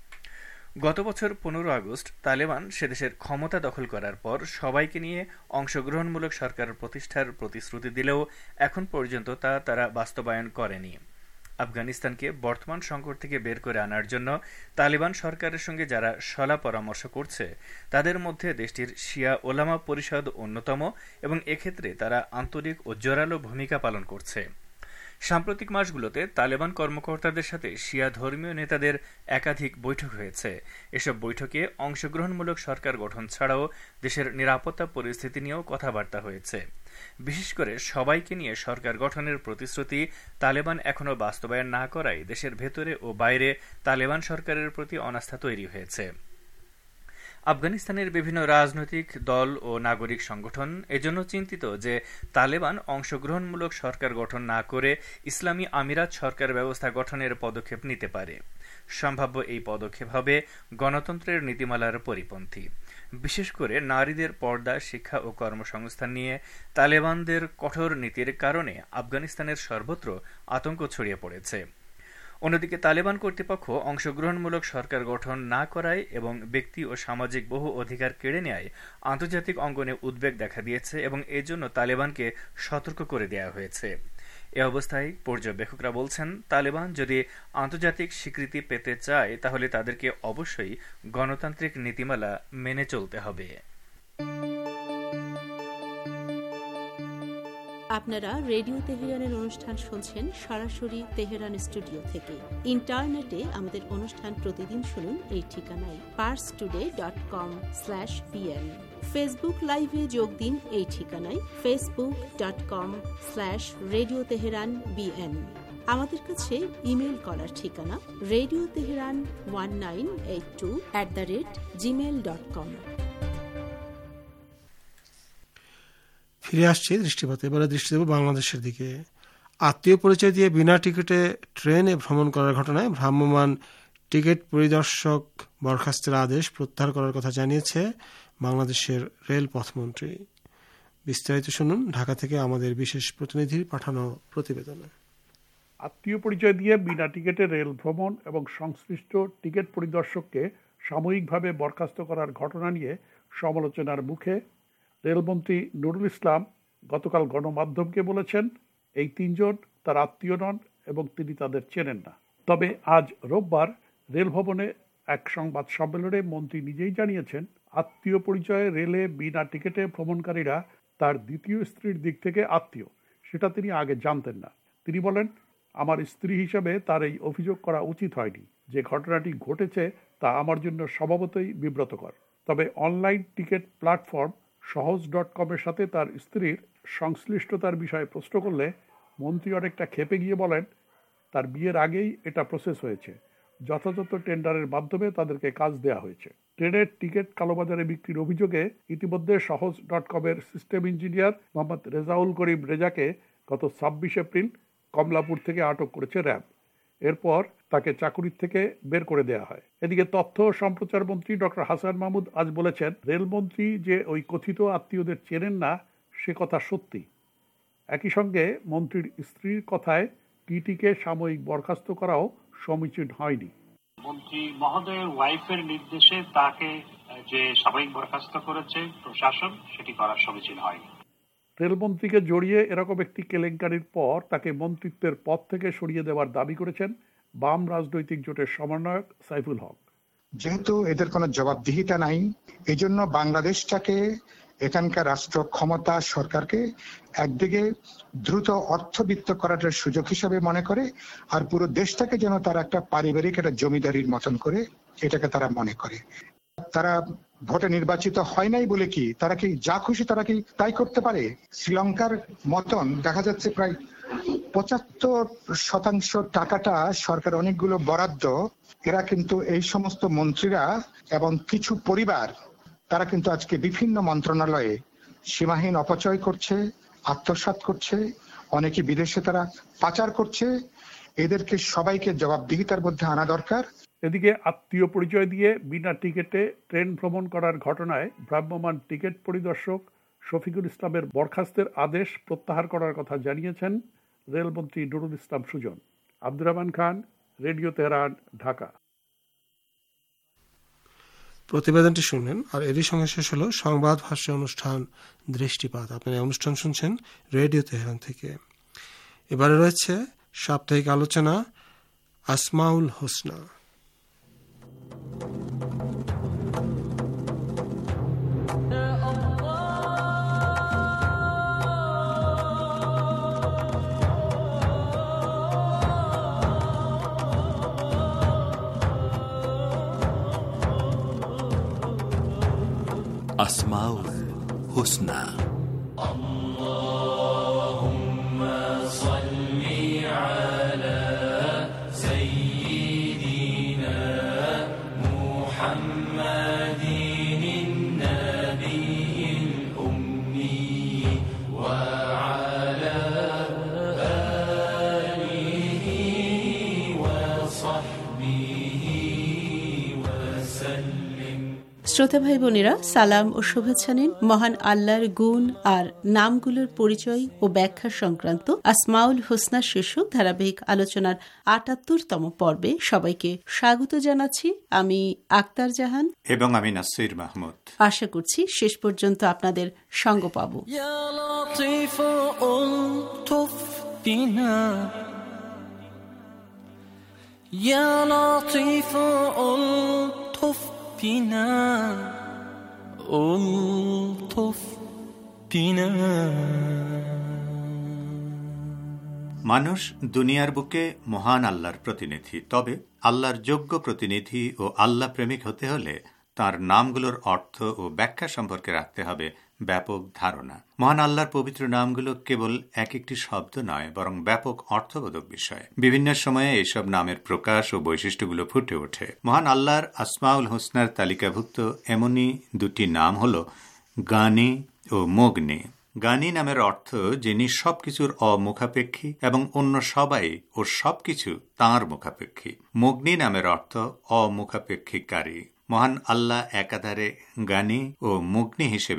গত বছর 15 আগস্ট তালেবান সেদেশের ক্ষমতা দখল করার পর সবাইকে নিয়ে অংশগ্রহণমূলক সরকার প্রতিষ্ঠার প্রতিশ্রুতি দিলেও এখন পর্যন্ত তা তারা বাস্তবায়ন করেনি। আফগানিস্তানকে বর্তমান সংকট থেকে বের করে আনার জন্য তালেবান সরকারের সঙ্গে যারা সলা পরামর্শ করছে তাদের মধ্যে দেশটির শিয়া ওলামা পরিষদ অন্যতম এবং এক্ষেত্রে তারা আন্তরিক ও জোরালো ভূমিকা পালন করছে। সাম্প্রতিক মাসগুলোতে তালেবান কর্মকর্তাদের সাথে শিয়া ধর্মীয় নেতাদের একাধিক বৈঠক হয়েছে। এসব বৈঠকে অংশগ্রহণমূলক সরকার গঠন ছাড়াও দেশের নিরাপত্তা পরিস্থিতি নিয়েও কথাবার্তা হয়েছে। বিশেষ করে সবাইকে নিয়ে সরকার গঠনের প্রতিশ্রুতি তালেবান এখনও বাস্তবায়ন না করায় দেশের ভেতরে ও বাইরে তালেবান সরকারের প্রতি অনাস্থা তৈরি হয়েছে। আফগানিস্তানের বিভিন্ন রাজনৈতিক দল ও নাগরিক সংগঠন এজন্য চিন্তিত যে তালেবান অংশগ্রহণমূলক সরকার গঠন না করে ইসলামী আমিরাত সরকার ব্যবস্থা গঠনের পদক্ষেপ নিতে পারে। সম্ভাব্য এই পদক্ষেপ হবে গণতন্ত্রের নীতিমালার পরিপন্থী। বিশেষ করে নারীদের পর্দা, শিক্ষা ও কর্মসংস্থান নিয়ে তালেবানদের কঠোর নীতির কারণে আফগানিস্তানের সর্বত্র আতঙ্ক ছড়িয়ে পড়েছে। অন্যদিকে তালেবান কর্তৃপক্ষ অংশগ্রহণমূলক সরকার গঠন না করায় এবং ব্যক্তি ও সামাজিক বহু অধিকার কেড়ে নেয় আন্তর্জাতিক অঙ্গনে উদ্বেগ দেখা দিয়েছে এবং এজন্য তালেবানকে সতর্ক করে দেওয়া হয়েছে। এ অবস্থায় পর্যবেক্ষকরা বলছেন, তালেবান যদি আন্তর্জাতিক স্বীকৃতি পেতে চায় তাহলে তাদেরকে অবশ্যই গণতান্ত্রিক নীতিমালা মেনে চলতে হবে। আপনারা রেডিও তেহরানের অনুষ্ঠান শুনছেন সরাসরি তেহরান স্টুডিও থেকে। ইন্টারনেটে আমাদের অনুষ্ঠান প্রতিদিন শুনুন এই ঠিকানায় parstoday.com/bn। ফেসবুক লাইভে যোগ দিন এই ঠিকানায় facebook.com/radio teheran bn। আমাদের কাছে ইমেল করার ঠিকানা radioteheran1982@gmail.com। ফিরে আসছে দৃষ্টিপাতে। এবারে দৃষ্টি দেব বাংলাদেশের দিকে। আত্মীয় পরিচয় দিয়ে বিনা টিকিটে ট্রেনে ভ্রমণ করার ঘটনায় ভ্রাম্যমাণ টিকিট পরিদর্শক বরখাস্তের আদেশ প্রত্যাহার করার কথা জানিয়েছে বাংলাদেশের রেল পথমন্ত্রী। বিস্তারিত শুনুন ঢাকা থেকে আমাদের বিশেষ প্রতিনিধির পাঠানো প্রতিবেদনে। আত্মীয় পরিচয় দিয়ে বিনা টিকিটে রেল ভ্রমণ এবং সংশ্লিষ্ট টিকিট পরিদর্শককে সাময়িকভাবে বরখাস্ত করার ঘটনা নিয়ে সমালোচনার মুখে রেলমন্ত্রী নুরুল ইসলাম গতকাল গণমাধ্যমকে বলেছেন, এই তিনজন তার আত্মীয় নন এবং তিনি তাদের চেনেন না। তবে আজ রোববার রেল ভবনে এক সংবাদ সম্মেলনে মন্ত্রী নিজেই জানিয়েছেন, আত্মীয় পরিচয়ে রেলে বিনা টিকিটে ভ্রমণকারীরা তার দ্বিতীয় স্ত্রীর দিক থেকে আত্মীয়, সেটা তিনি আগে জানতেন না। তিনি বলেন, আমার স্ত্রী হিসাবে তার এই অভিযোগ করা উচিত হয়নি। যে ঘটনাটি ঘটেছে তা আমার জন্য স্বভাবতই বিব্রতকর। তবে অনলাইন টিকিট প্ল্যাটফর্ম সহজ.com-এর সাথে তার স্ত্রীর সংশ্লিষ্টতার বিষয়ে প্রশ্ন করলে মন্ত্রী অনেকটা ক্ষেপে গিয়ে বলেন, তার বিয়ের আগেই এটা প্রসেস হয়েছে, যথাযথ টেন্ডারের মাধ্যমে তাদেরকে কাজ দেওয়া হয়েছে। ট্রেনের টিকিট কালোবাজারে বিক্রির অভিযোগে ইতিমধ্যে সহজ.com-এর সিস্টেম ইঞ্জিনিয়ার মোহাম্মদ রেজাউল করিম রেজাকে গত 26 এপ্রিল কমলাপুর থেকে আটক করেছে র্যাব। এরপর তাকে চাকুরির থেকে বের করে দেওয়া হয়। এদিকে তথ্য ও সম্প্রচার মন্ত্রী ডক্টর হাসান মাহমুদ আজ বলেছেন, রেলমন্ত্রী যে ওই কথিত আত্মীয়দের চেনেন না সে কথা সত্যি। একই সঙ্গে মন্ত্রীর স্ত্রীর কথায় টিটিকে সাময়িক বরখাস্ত করাও সমীচীন হয়নি। মন্ত্রী মহোদয়ের ওয়াইফের নির্দেশে তাকে যে সাময়িক বরখাস্ত করেছে প্রশাসন, সেটি করা সমীচীন হয়নি। রেলমন্ত্রীকে জড়িয়ে এরকম একটি কেলেঙ্কারির পর তাকে মন্ত্রিত্বের পদ থেকে সরিয়ে দেওয়ার দাবি করেছেন বাম রাজনৈতিক জোটের সমন্বয়ক সাইফুল হক। যেহেতু এদের কোনো জবাবদিহিতা নাই, এজন্য বাংলাদেশটাকে, এখানকার রাষ্ট্র ক্ষমতা সরকারকে একদিকে দ্রুত অর্থবিত্ত করার সুযোগ হিসাবে মনে করে, আর পুরো দেশটাকে যেন তারা একটা পারিবারিক একটা জমিদারির মতন করে এটাকে তারা মনে করে। তারা ভোটে নির্বাচিত হয় নাই বলে কি তারা কি যা খুশি তারা কি তাই করতে পারে? শ্রীলঙ্কার মতন দেখা যাচ্ছে প্রায় 75% টাকাটা সরকার অনেকগুলো বরাদ্দ, এরা কিন্তু এই সমস্ত মন্ত্রীরা এবং কিছু পরিবার তারা কিন্তু আজকে বিভিন্ন মন্ত্রণালয়ে সীমাহীন অপচয় করছে, আত্মসাৎ করছে, অনেকে বিদেশে তারা পাচার করছে। এদেরকে সবাইকে জবাবদিহিতার মধ্যে আনা দরকার। এদিকে আত্মীয় পরিচয় দিয়ে বিনা টিকিটে ট্রেন ভ্রমণ করার ঘটনায় ভ্রাম্যমাণ টিকিট পরিদর্শক শফিকুল ইসলামের বরখাস্তের আদেশ প্রত্যাহার করার কথা জানিয়েছেন রেলমন্ত্রী নুরুল ইসলাম সুজন। Abdur Rahman Khan, radio Tehran, Dhaka. প্রতিবেদনটি শুনলেন, আর এরই সঙ্গে শেষ হল সংবাদ ভাষ্য অনুষ্ঠান দৃষ্টিপাত। আপনারা অনুষ্ঠান শুনছেন রেডিও তেহরান থেকে। এবারে রয়েছে সাপ্তাহিক আলোচনা আসমাউল হোসনা। আসমাউল হোসনা। শ্রোতা ভাই বোনেরা, সালাম ও শুভেচ্ছা নিন মহান আল্লাহর গুণ আর নামগুলোর পরিচয় ও ব্যাখ্যা সংক্রান্ত আসমাউল হোসনা শীর্ষক ধারাবাহিক আলোচনার ৭৮তম পর্বে সবাইকে স্বাগত জানাচ্ছি। আমি আক্তার জাহান এবং আমি নাসির মাহমুদ। আশা করছি শেষ পর্যন্ত আপনাদের সঙ্গ পাব। মানুষ দুনিয়ার বুকে মহান আল্লাহর প্রতিনিধি, তবে আল্লাহর যোগ্য প্রতিনিধি ও আল্লাহ প্রেমিক হতে হলে তার নামগুলোর অর্থ ও ব্যাখ্যা সম্পর্কে রাখতে হবে ব্যাপক ধারণা। মহান আল্লাহর পবিত্র নামগুলো কেবল এক একটি শব্দ নয়, বরং ব্যাপক অর্থবোধক বিষয়। বিভিন্ন সময়ে এইসব নামের প্রকাশ ও বৈশিষ্ট্যগুলো ফুটে ওঠে। মহান আল্লাহর আসমাউল হোসনার তালিকাভুক্ত এমনই দুটি নাম হল গানি ও মগ্নি। গানি নামের অর্থ যিনি সবকিছুর অমুখাপেক্ষী এবং অন্য সবাই ও সবকিছু তাঁর মুখাপেক্ষী। মগ্নি নামের অর্থ অমুখাপেক্ষীকারী। মহান আল্লাহ একাধারে গানি ও মগ্নি হিসেবে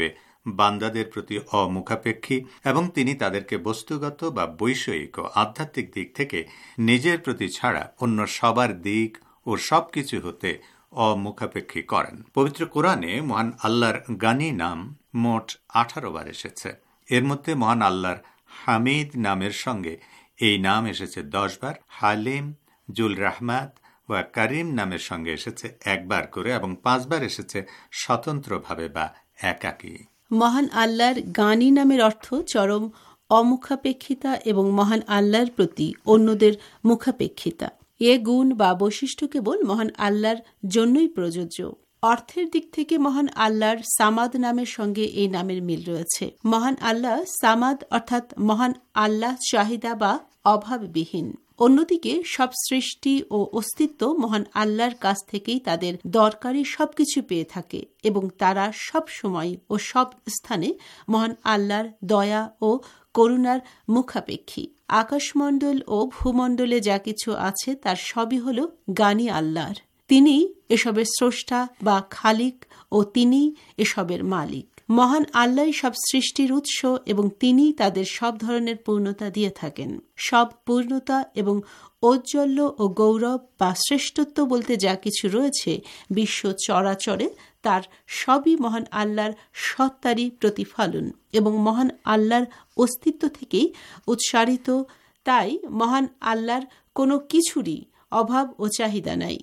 বান্দাদের প্রতি অমুখাপেক্ষী এবং তিনি তাদেরকে বস্তুগত বা বৈষয়িক ও আধ্যাত্মিক দিক থেকে নিজের প্রতি ছাড়া অন্য সবার দিক ও সবকিছু হতে অমুখাপেক্ষী করেন। পবিত্র কোরআনে মহান আল্লাহর গানি নাম মোট 18 বার এসেছে। এর মধ্যে মহান আল্লাহর হামিদ নামের সঙ্গে এই নাম এসেছে 10 বার। হালিম, জুল রাহমাত বা করিম নামের সঙ্গে এসেছে 1 বার করে এবং 5 বার এসেছে স্বতন্ত্রভাবে বা একাকী। মহান আল্লাহর গানি নামের অর্থ চরম অমুখাপেক্ষিতা এবং মহান আল্লাহর প্রতি অন্যদের মুখাপেক্ষিতা। এ গুণ বা বৈশিষ্ট্য কেবল মহান আল্লাহর জন্যই প্রযোজ্য। অর্থের দিক থেকে মহান আল্লাহর সামাদ নামের সঙ্গে এই নামের মিল রয়েছে। মহান আল্লাহ সামাদ অর্থাৎ মহান আল্লাহ চাহিদা বা অভাববিহীন। অন্যদিকে সব সৃষ্টি ও অস্তিত্ব মহান আল্লাহর কাছ থেকেই তাদের দরকারি সবকিছু পেয়ে থাকে এবং তারা সব সময় ও সব স্থানে মহান আল্লাহর দয়া ও করুণার মুখাপেক্ষী। আকাশমণ্ডল ও ভূমণ্ডলে যা কিছু আছে তার সবই হল গানি আল্লাহর। তিনি এসবের স্রষ্টা বা খালিক ও তিনি এসবের মালিক। মহান আল্লাহ সব সৃষ্টির উৎস এবং তিনি তাদের সব ধরনের পূর্ণতা দিয়ে থাকেন। সব পূর্ণতা এবং ঔজ্জ্বল্য ও গৌরব বা শ্রেষ্ঠত্ব বলতে যা কিছু রয়েছে বিশ্ব চরাচরে, তার সবই মহান আল্লাহর সত্তারই প্রতিফলন এবং মহান আল্লাহর অস্তিত্ব থেকেই উৎসারিত। তাই মহান আল্লাহর কোনো কিছুরই অভাব ও চাহিদা নাই।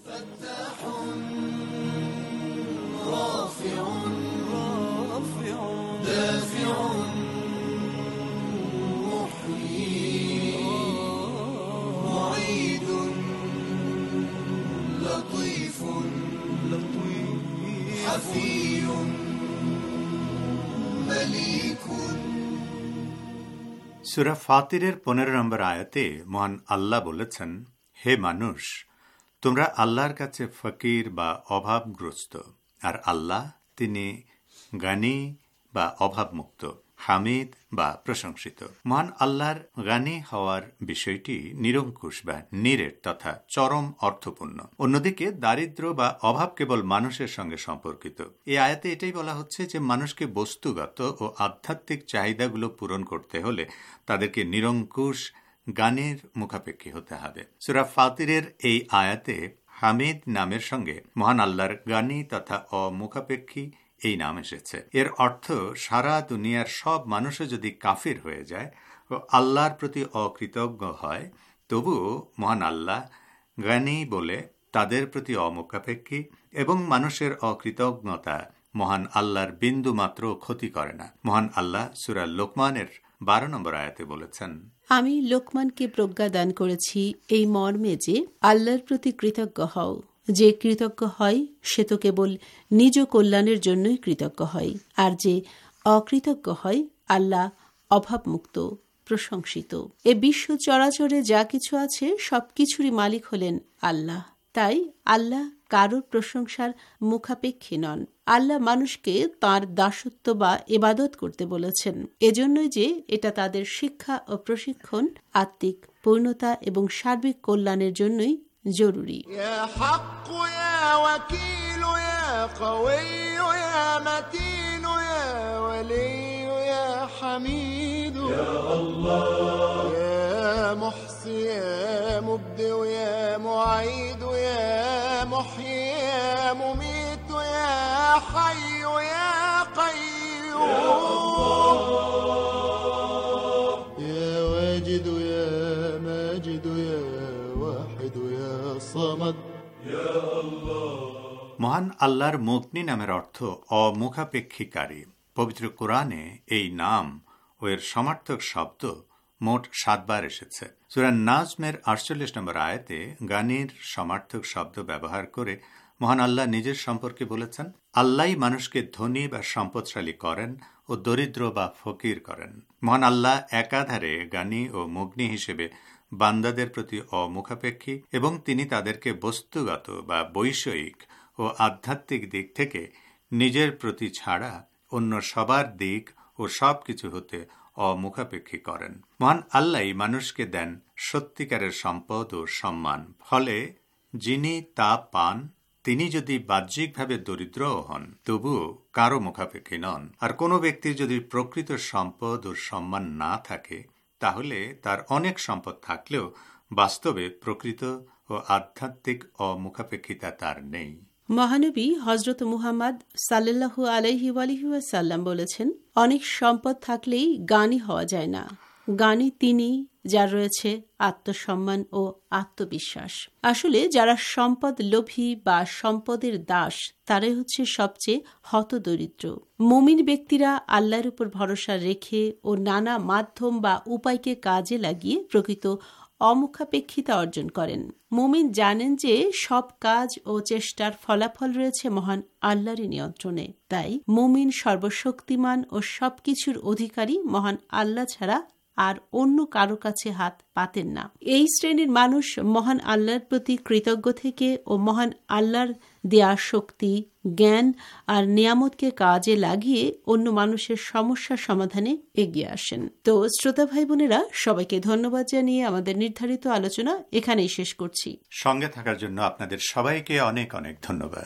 সূরা ফাতিরের 15 নম্বর আয়াতে মহান আল্লাহ বলেছেন, হে মানুষ, তোমরা আল্লাহর কাছে ফকির বা অভাবগ্রস্ত, আর আল্লাহ তিনি গানি বা অভাবমুক্ত, হামিদ বা প্রশংসিত। মহান আল্লাহর গানি হওয়ার বিষয়টি নিরঙ্কুশ বা নিরেট তথা চরম অর্থপূর্ণ। অন্যদিকে দারিদ্র্য বা অভাব কেবল মানুষের সঙ্গে সম্পর্কিত। এই আয়াতে এটাই বলা হচ্ছে যে মানুষকে বস্তুগত ও আধ্যাত্মিক চাহিদাগুলো পূরণ করতে হলে তাদেরকে নিরঙ্কুশ গানের মুখাপেক্ষী হতে হবে। সূরা ফাতিরের এই আয়াতে হামিদ নামের সঙ্গে মহান আল্লাহর গানি তথা অমুখাপেক্ষী এই নাম এসেছে। এর অর্থ সারা দুনিয়ার সব মানুষও যদি কাফির হয়ে যায় ও আল্লাহর প্রতি অকৃতজ্ঞ হয়, তবুও মহান আল্লাহ গানি বলে তাদের প্রতি অমুখাপেক্ষী এবং মানুষের অকৃতজ্ঞতা মহান আল্লাহর বিন্দু মাত্র ক্ষতি করে না। মহান আল্লাহ সূরা লোকমানের 12 নম্বর আয়াতে বলেছেন, আমি লোকমানকে প্রজ্ঞা দান করেছি এই মর্মে যে আল্লাহর প্রতি কৃতজ্ঞ হও। যে কৃতজ্ঞ হয় সে তো কেবল নিজ কল্যাণের জন্যই কৃতজ্ঞ হয়, আর যে অকৃতজ্ঞ হয় আল্লাহ অভাবমুক্ত, প্রশংসিত। এ বিশ্ব চরাচরে যা কিছু আছে সবকিছুরই মালিক হলেন আল্লাহ। তাই আল্লাহ কারোর প্রশংসার মুখাপেক্ষী নন। আল্লাহ মানুষকে তাঁর দাসত্ব বা ইবাদত করতে বলেছেন, এজন্যই যে এটা তাদের শিক্ষা ও প্রশিক্ষণ, আত্মিক পূর্ণতা এবং সার্বিক কল্যাণের জন্যই জরুরি। মহান আল্লাহর মুগনি নামের অর্থ অমুখাপেক্ষীকারী। পবিত্র কোরআনে এই নাম ও এর সমার্থক শব্দ মোট 7 বার এসেছে। সূরা নাজমের 48 নম্বর আয়াতে গানির সমার্থক শব্দ ব্যবহার করে মহান আল্লাহ নিজের সম্পর্কে বলেছেন, আল্লাহই মানুষকে ধনী বা সম্পদশালী করেন ও দরিদ্র বা ফকির করেন। মহান আল্লাহ একাধারে গানি ও মুগনি হিসেবে বান্দাদের প্রতি অমুখাপেক্ষী এবং তিনি তাদেরকে বস্তুগত বা বৈষয়িক ও আধ্যাত্মিক দিক থেকে নিজের প্রতি ছাড়া অন্য সবার দিক ও সব কিছু হতে অমুখাপেক্ষী করেন। মহান আল্লাহ মানুষকে দেন সত্যিকারের সম্পদ ও সম্মান, ফলে যিনি তা পান তিনি যদি বাহ্যিকভাবে দরিদ্রও হন, তবুও কারো মুখাপেক্ষী নন। আর কোনো ব্যক্তির যদি প্রকৃত সম্পদ ও সম্মান না থাকে, তাহলে তার অনেক সম্পদ থাকলেও বাস্তবে প্রকৃত ও আধ্যাত্মিক অমুখাপেক্ষিতা তার নেই। মহানবী হজরত মুহাম্মদ সাল্লাল্লাহু আলাইহি ওয়াসাল্লাম বলেছেন, অনেক সম্পদ থাকলেই জ্ঞানী হওয়া যায় না। জ্ঞানী তিনি যার রয়েছে আত্মসম্মান ও আত্মবিশ্বাস। আসলে যারা সম্পদ লোভী বা সম্পদের দাস, তারাই হচ্ছে সবচেয়ে হতদরিদ্র। মুমিন ব্যক্তিরা আল্লাহর উপর ভরসা রেখে ও নানা মাধ্যম বা উপায়কে কাজে লাগিয়ে প্রকৃত অমুখাপেক্ষিতা অর্জন করেন। মুমিন জানেন যে সব কাজ ও চেষ্টার ফলাফল রয়েছে মহান আল্লাহরই নিয়ন্ত্রণে। তাই মুমিন সর্বশক্তিমান ও সবকিছুর অধিকারী মহান আল্লাহ ছাড়া আর অন্য কারো কাছে হাত পাতেন না। এই শ্রেণীর মানুষ মহান আল্লাহর প্রতি কৃতজ্ঞ থেকে ও মহান আল্লাহর দেয়া শক্তি, জ্ঞান আর নিয়ামতকে কাজে লাগিয়ে অন্য মানুষের সমস্যা সমাধানে এগিয়ে আসেন। তো শ্রোতা ভাই বোনেরা, সবাইকে ধন্যবাদ জানিয়ে আমাদের নির্ধারিত আলোচনা এখানেই শেষ করছি। সঙ্গে থাকার জন্য আপনাদের সবাইকে অনেক অনেক ধন্যবাদ।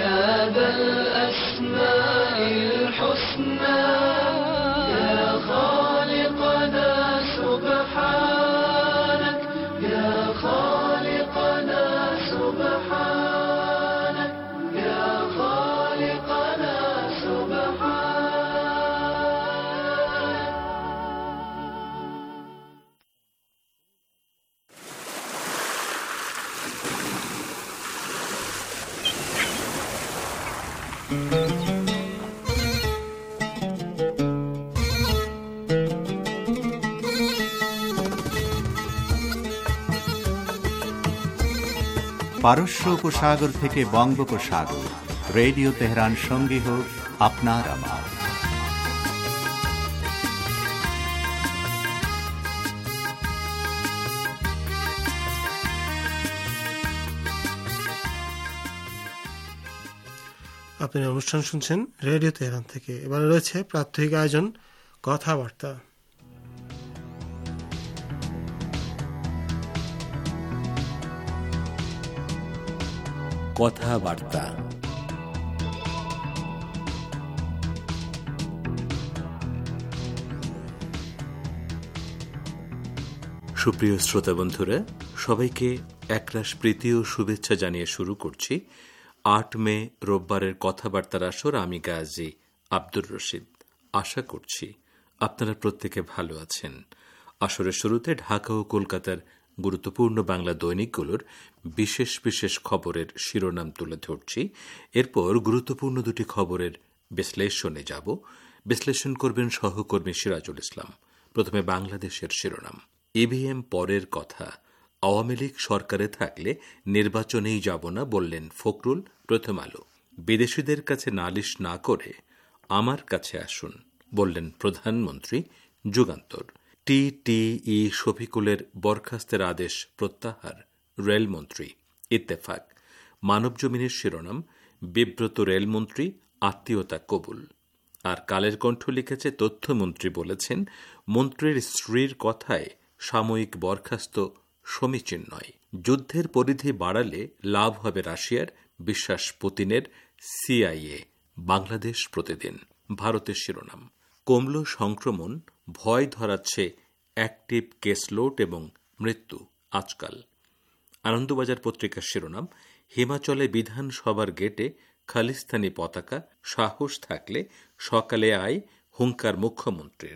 পারস্য উপসাগর থেকে বঙ্গোপসাগর, রেডিও তেহরান সঙ্গী হোক আপনার আমার। আপনি অনুষ্ঠান শুনছেন রেডিও তেহরান থেকে। এবারে রয়েছে প্রাত্যহিক আয়োজন কথাবার্তা। কথাবার্তা সুপ্রিয় শ্রোতা বন্ধুরা, সবাইকে একরাশ প্রীতি ও শুভেচ্ছা জানিয়ে শুরু করছি 8 মে রোববারের কথাবার্তার আসর। আমি গাজী আব্দুর রশিদ। আশা করছি আপনারা প্রত্যেকে ভালো আছেন। আসরের শুরুতে ঢাকা ও কলকাতার গুরুত্বপূর্ণ বাংলা দৈনিকগুলোর বিশেষ বিশেষ খবরের শিরোনাম তুলে ধরছি। এরপর গুরুত্বপূর্ণ দুটি খবরের বিশ্লেষণে যাব। বিশ্লেষণ করবেন সহকর্মী সিরাজুল ইসলাম। প্রথমে বাংলাদেশের শিরোনাম। ইভিএম পরের কথা, আওয়ামী লীগ সরকারে থাকলে নির্বাচনেই যাব না বললেন ফখরুল। প্রথম আলো। বিদেশিদের কাছে নালিশ না করে আমার কাছে আসুন বললেন প্রধানমন্ত্রী। যুগান্তর। টিটিই শফিকুলের বরখাস্তের আদেশ প্রত্যাহার রেলমন্ত্রী। ইত্তেফাক। মানবজমিনের শিরোনাম বিব্রত রেলমন্ত্রী, আত্মীয়তা কবুল। আর কালের কণ্ঠ লিখেছে তথ্যমন্ত্রী বলেছেন মন্ত্রীর স্ত্রীর কথায় সাময়িক বরখাস্ত সমীচীন নয়। যুদ্ধের পরিধি বাড়ালে লাভ হবে রাশিয়ার, বিশ্বাস পুতিনের। সিআইএ। বাংলাদেশ প্রতিদিন। ভারতের শিরোনাম। কমল সংক্রমণ, ভয় ধরাচ্ছে অ্যাক্টিভ কেসলোড এবং মৃত্যু আজকাল। আনন্দবাজার পত্রিকার শিরোনাম হিমাচলে বিধানসভার গেটে খালিস্তানি পতাকা, সাহস থাকলে সকালে আয়, হুঙ্কার মুখ্যমন্ত্রীর।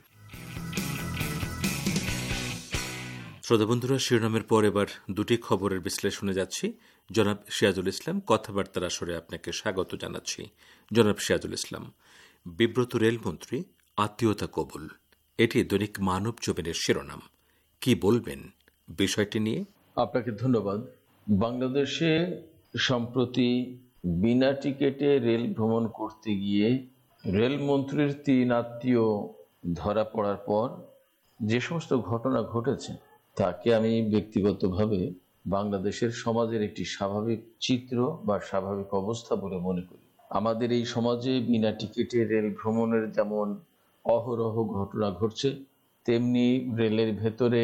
শ্রোতাবন্ধুরা, শিরোনামের পর এবার দুটি খবরের বিশ্লেষণে যাচ্ছি। জনাব সিরাজুল ইসলাম, কথাবার্তার আসরে আপনাকে স্বাগত জানাচ্ছি। জনাব সিরাজুল ইসলাম, বিব্রত রেলমন্ত্রী, আত্মীয়তা কবুল, এটি দৈনিক মানবজমিনের শিরোনাম। কি বলবেন বিষয়টি নিয়ে? আপনাকে ধন্যবাদ। বাংলাদেশে সম্প্রতি বিনা টিকেটে রেল ভ্রমণ করতে গিয়ে রেলমন্ত্রীর 3 আত্মীয় ধরা পড়ার পর যে সমস্ত ঘটনা ঘটেছে, তাকে আমি ব্যক্তিগতভাবে বাংলাদেশের সমাজের একটি স্বাভাবিক চিত্র বা স্বাভাবিক অবস্থা বলে মনে করি। আমাদের এই সমাজে বিনা টিকিটে রেল ভ্রমণের যেমন অহরহ ঘটনা ঘটছে, তেমনি রেলের ভেতরে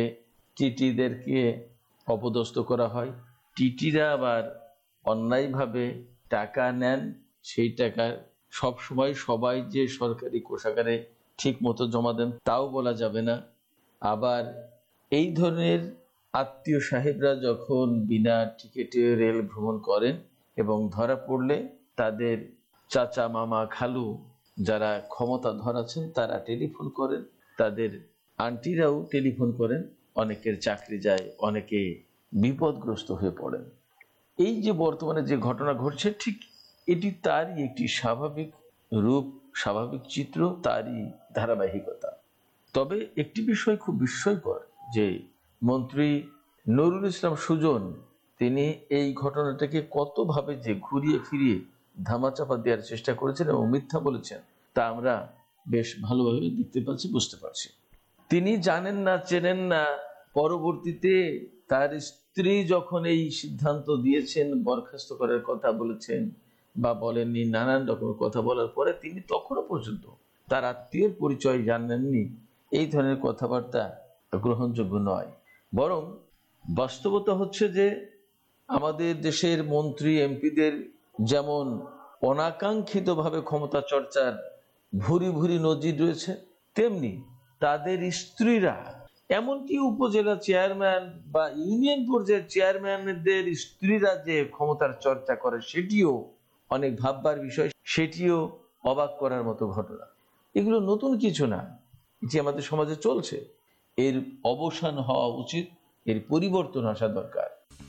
টিটিদেরকে অপদস্থ করা হয়। টিটিরা আবার অন্যায়ভাবে টাকা নেন, সেই টাকা সবসময় সবাই যে সরকারি কোষাগারে ঠিক মতো জমা দেন তাও বলা যাবে না। আবার এই ধরনের আত্মীয় সাহেবরা যখন বিনা টিকিটে রেল ভ্রমণ করেন এবং ধরা পড়লে তাদের চাচা, মামা, খালু যারা ক্ষমতাধর আছেন তারা টেলিফোন করেন, তাদের আন্টিরাও টেলিফোন করেন, অনেকের চাকরি যায়, অনেকে বিপদগ্রস্ত হয়ে পড়েন। এই যে বর্তমানে যে ঘটনা ঘটছে, ঠিক এটি তারই একটি স্বাভাবিক রূপ, স্বাভাবিক চিত্র, তারই ধারাবাহিকতা। তবে একটি বিষয় খুব বিস্ময়কর যে মন্ত্রী নুরুল ইসলাম সুজন তিনি এই ঘটনাটাকে কতভাবে যে ঘুরিয়ে ফিরিয়ে ধামাচাপা দেওয়ার চেষ্টা করেছেন এবং মিথ্যা বলেছেন তা আমরা বেশ ভালোভাবে দেখতে পাচ্ছি, বুঝতে পারছি। তিনি জানেন না, চেনেন না, পরবর্তীতে তার স্ত্রী যখন এই সিদ্ধান্ত দিয়েছেন, বরখাস্ত করার কথা বলেছেন বা বলেননি, নানান রকম কথা বলার পরে তিনি তখনও পর্যন্ত তার আত্মীয়ের পরিচয় জানেননি। এই ধরনের কথাবার্তা গ্রহণযোগ্য নয়। বরং বাস্তবতা হচ্ছে যে আমাদের দেশের মন্ত্রী এমপিদের যেমন অনাকাঙ্ক্ষিতভাবে ক্ষমতা চর্চার ভুরি ভুরি নজির রয়েছে, তেমনি তাদের স্ত্রীরা, এমনকি উপজেলা চেয়ারম্যান বা ইউনিয়ন পর্যায়ের চেয়ারম্যানদের স্ত্রীরা যে ক্ষমতার চর্চা করে সেটিও অনেক ভাববার বিষয়, সেটিও অবাক করার মতো ঘটনা। এগুলো নতুন কিছু না, এটি আমাদের সমাজে চলছে। এর অবসান হওয়া উচিত, এর পরিবর্তন আসা দরকার।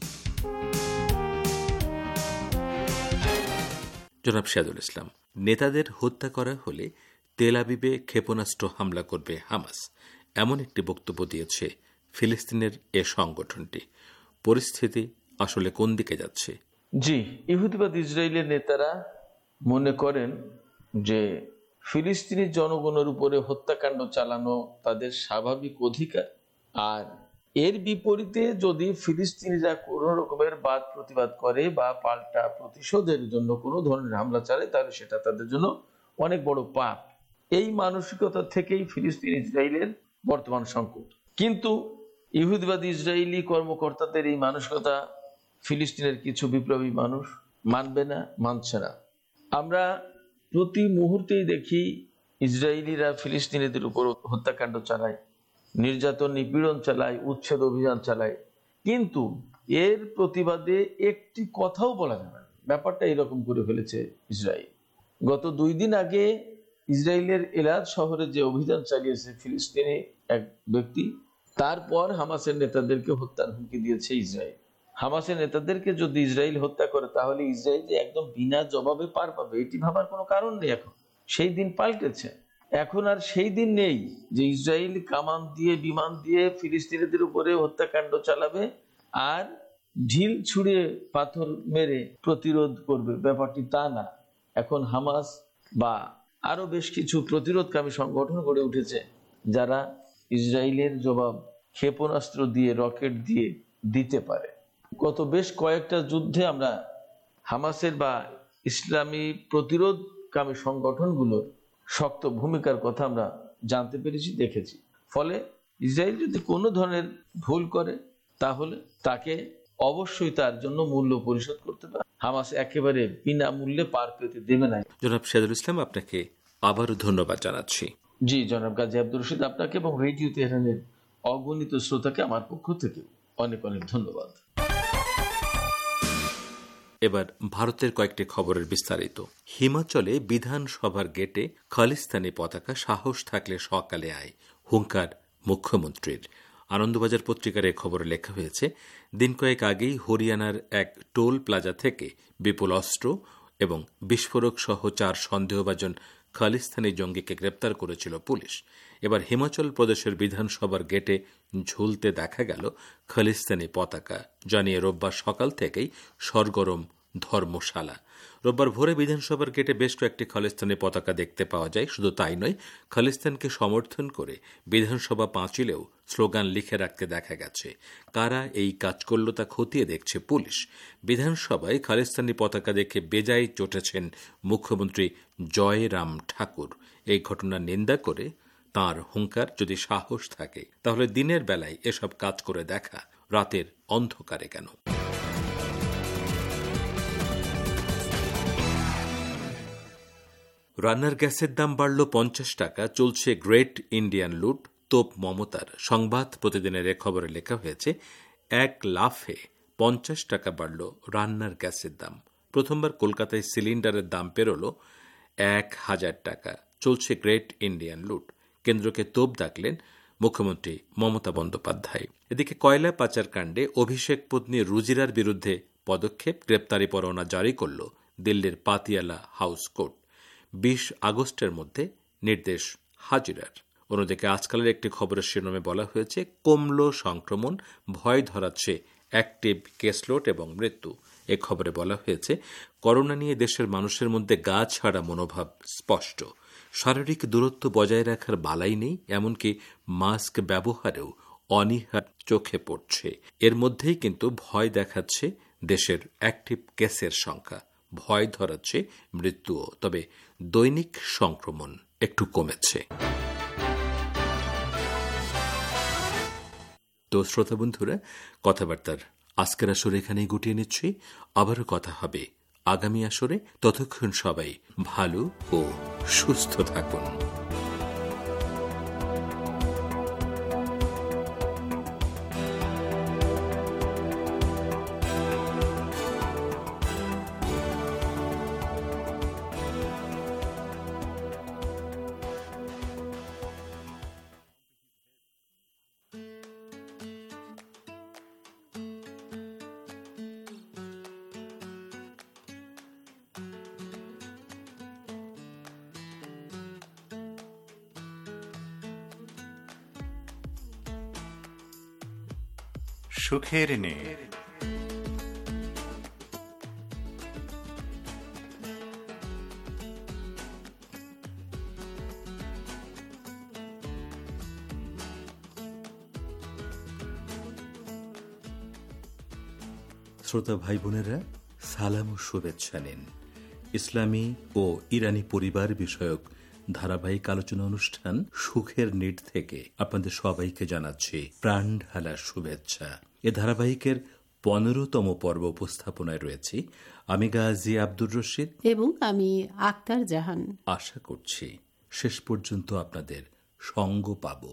জনাব শাহিদুল ইসলাম, নেতাদের হত্যা করা হলে তেল আবিবে ক্ষেপণাস্ত্র হামলা করবে হামাস, এমন একটি বক্তব্য দিয়েছে ফিলিস্তিনের এ সংগঠনটি। পরিস্থিতি আসলে কোন দিকে যাচ্ছে? জি, ইহুদিবাদ ইসরায়েলের নেতারা মনে করেন যে ফিলিস্তিনি জনগণের উপরে হত্যাকাণ্ড চালানো তাদের স্বাভাবিক অধিকার, আর এর বিপরীতে যদি ফিলিস্তিনিরা কোনো রকমের বাদ প্রতিবাদ করে বা পাল্টা প্রতিশোধের জন্য কোনো ধরনের হামলা চালায় তাহলে সেটা তাদের জন্য অনেক বড় পাপ। এই মানসিকতা থেকেই ফিলিস্তিন ইসরায়েলের বর্তমান সংকট। কিন্তু ইহুদিবাদী ইসরায়েলি কর্মকর্তাদের এই মানসিকতা ফিলিস্তিনের কিছু বিপ্লবী মানুষ মানবে না, মানছে না। আমরা প্রতি মুহূর্তেই দেখি ইসরায়েলিরা ফিলিস্তিনিদের উপর হত্যাকাণ্ড চালায়, নির্যাতন নিপীড়ন চালায়, উচ্ছেদ অভিযান চালায়, কিন্তু এর প্রতিবাদে একটি কথাও বলা যাবে না। ব্যাপারটা এরকম করে ফেলেছে ইসরায়েল। গত 2 দিন আগে ইসরায়েলের এলাদ শহরে যে অভিযান চালিয়েছে ফিলিস্তিনি এক ব্যক্তি, তারপর হামাসের নেতাদেরকে হত্যার হুমকি দিয়েছে ইসরায়েল। হামাসের নেতাদেরকে যদি ইসরায়েল হত্যা করে তাহলে ইসরায়েল যে একদম বিনা জবাবে পার পাবে এটি ভাবার কোনো কারণ নেই। এখন সেই দিন পাল্টেছে। এখন আর সেই দিন নেই যে ইসরায়েল কামান দিয়ে, বিমান দিয়ে ফিলিস্তিনিদের উপরে হত্যাকাণ্ড চালাবে আর ঢিল ছুঁড়ে পাথর মেরে প্রতিরোধ করবে। ব্যাপারটি তা না। এখন হামাস বা আরো বেশ কিছু প্রতিরোধকামী সংগঠন গড়ে উঠেছে যারা ইসরায়েলের জবাব ক্ষেপণাস্ত্র দিয়ে, রকেট দিয়ে দিতে পারে। গত বেশ কয়েকটা যুদ্ধে আমরা হামাসের বা ইসলামী প্রতিরোধকামী সংগঠনগুলোর শক্ত ভূমিকার কথা আমরা জানতে পেরেছি, দেখেছি। ফলে ইসরায়েল যদি কোনো ধরনের ভুল করে তাহলে তাকে অবশ্যই তার জন্য মূল্য পরিশোধ করতে পারে। হামাস একেবারে বিনা মূল্যে পার পেতে দেবে না। জনাব শাহিদুল ইসলাম, আপনাকে আবারও ধন্যবাদ জানাচ্ছি। জি জনাব গাজী আব্দুর রশিদ, আপনাকে এবং রেডিও তেহরানের অগণিত শ্রোতাকে আমার পক্ষ থেকে অনেক অনেক ধন্যবাদ। এবার ভারতের কয়েকটি খবরের বিস্তারিত। হিমাচলে বিধানসভার গেটে খালিস্তানি পতাকা, সাহস থাকলে সকালে আয়, হুঙ্কার মুখ্যমন্ত্রীর। আনন্দবাজার পত্রিকার এই খবরে লেখা হয়েছে, দিন কয়েক আগেই হরিয়ানার এক টোল প্লাজা থেকে বিপুল অস্ত্র এবং বিস্ফোরক সহ 4 সন্দেহভাজন খালিস্তানি জঙ্গিকে গ্রেপ্তার করেছিল পুলিশ। এবার হিমাচল প্রদেশের বিধানসভার গেটে ঝুলতে দেখা গেল খালিস্তানি পতাকা, জানিয়ে রোববার সকাল থেকেই সরগরম ধর্মশালা। রোববার ভোরে বিধানসভার গেটে বেশ কয়েকটি খালিস্তানি পতাকা দেখতে পাওয়া যায়। শুধু তাই নয়, খালিস্তানকে সমর্থন করে বিধানসভা পাঁচিলেও স্লোগান লিখে রাখতে দেখা গেছে। কারা এই কাজ করল তা খতিয়ে দেখছে পুলিশ। বিধানসভায় খালিস্তানি পতাকা দেখে বেজায় চটেছেন মুখ্যমন্ত্রী জয়রাম ঠাকুর। এই ঘটনার নিন্দা করে তাঁর হুঙ্কার, যদি সাহস থাকে তাহলে দিনের বেলায় এসব কাজ করে দেখা, রাতের অন্ধকারে কেন। রান্নার গ্যাসের দাম বাড়ল 50 টাকা, চলছে গ্রেট ইন্ডিয়ান লুট, তোপ মমতার। সংবাদ প্রতিদিনের এ খবরে লেখা হয়েছে, এক লাফে 50 টাকা বাড়ল রান্নার গ্যাসের দাম। প্রথমবার কলকাতায় সিলিন্ডারের দাম পেরোল 1000 টাকা। চলছে গ্রেট ইন্ডিয়ান লুট। কেন্দ্রকে তোপ ডাকলেন মুখ্যমন্ত্রী মমতা বন্দ্যোপাধ্যায়। এদিকে কয়লা পাচার কাণ্ডে অভিষেক পত্নী রুজিরার বিরুদ্ধে পদক্ষেপ, গ্রেপ্তারি পরোয়ানা জারি করল দিল্লির পাতিয়ালা হাউস কোর্ট। 20 আগস্টের মধ্যে নির্দেশ হাজিরার। অন্যদিকে আজকালের একটি খবরের শিরোনামে বলা হয়েছে, কমল সংক্রমণ, ভয় ধরাচ্ছে অ্যাক্টিভ কেসলোড এবং মৃত্যু। এ খবরে বলা হয়েছে, করোনা নিয়ে দেশের মানুষের মধ্যে গা ছাড়া মনোভাব স্পষ্ট। শারীরিক দূরত্ব বজায় রাখার বালাই নেই, এমনকি মাস্ক ব্যবহারেও অনীহা চোখে পড়ছে। এর মধ্যেই কিন্তু ভয় দেখাচ্ছে দেশের অ্যাক্টিভ কেসের সংখ্যা, ভয় ধরাচ্ছে মৃত্যুও। তবে দৈনিক সংক্রমণ একটু কমেছে। তো শ্রোতা বন্ধুরা, কথাবার্তার আজকের আসরে এখানেই গুটিয়ে নিচ্ছি। আবারও কথা হবে আগামী আসরে। ততক্ষণ সবাই ভালো ও সুস্থ থাকুন। সুখের নীড়। শ্রোতা ভাই বোনেরা, সালাম ও শুভেচ্ছা নিন। ইসলামী ও ইরানি পরিবার বিষয়ক ধারাবাহিক আলোচনা অনুষ্ঠান সুখের নীড় থেকে আপনাদের সবাইকে জানাচ্ছি প্রাণ ঢালা শুভেচ্ছা। এ ধারাবাহিকের 15তম পর্ব উপস্থাপনায় রয়েছি আমি গাজী আব্দুর রশিদ এবং আমি আক্তার জাহান। আশা করছি শেষ পর্যন্ত আপনাদের সঙ্গ পাব।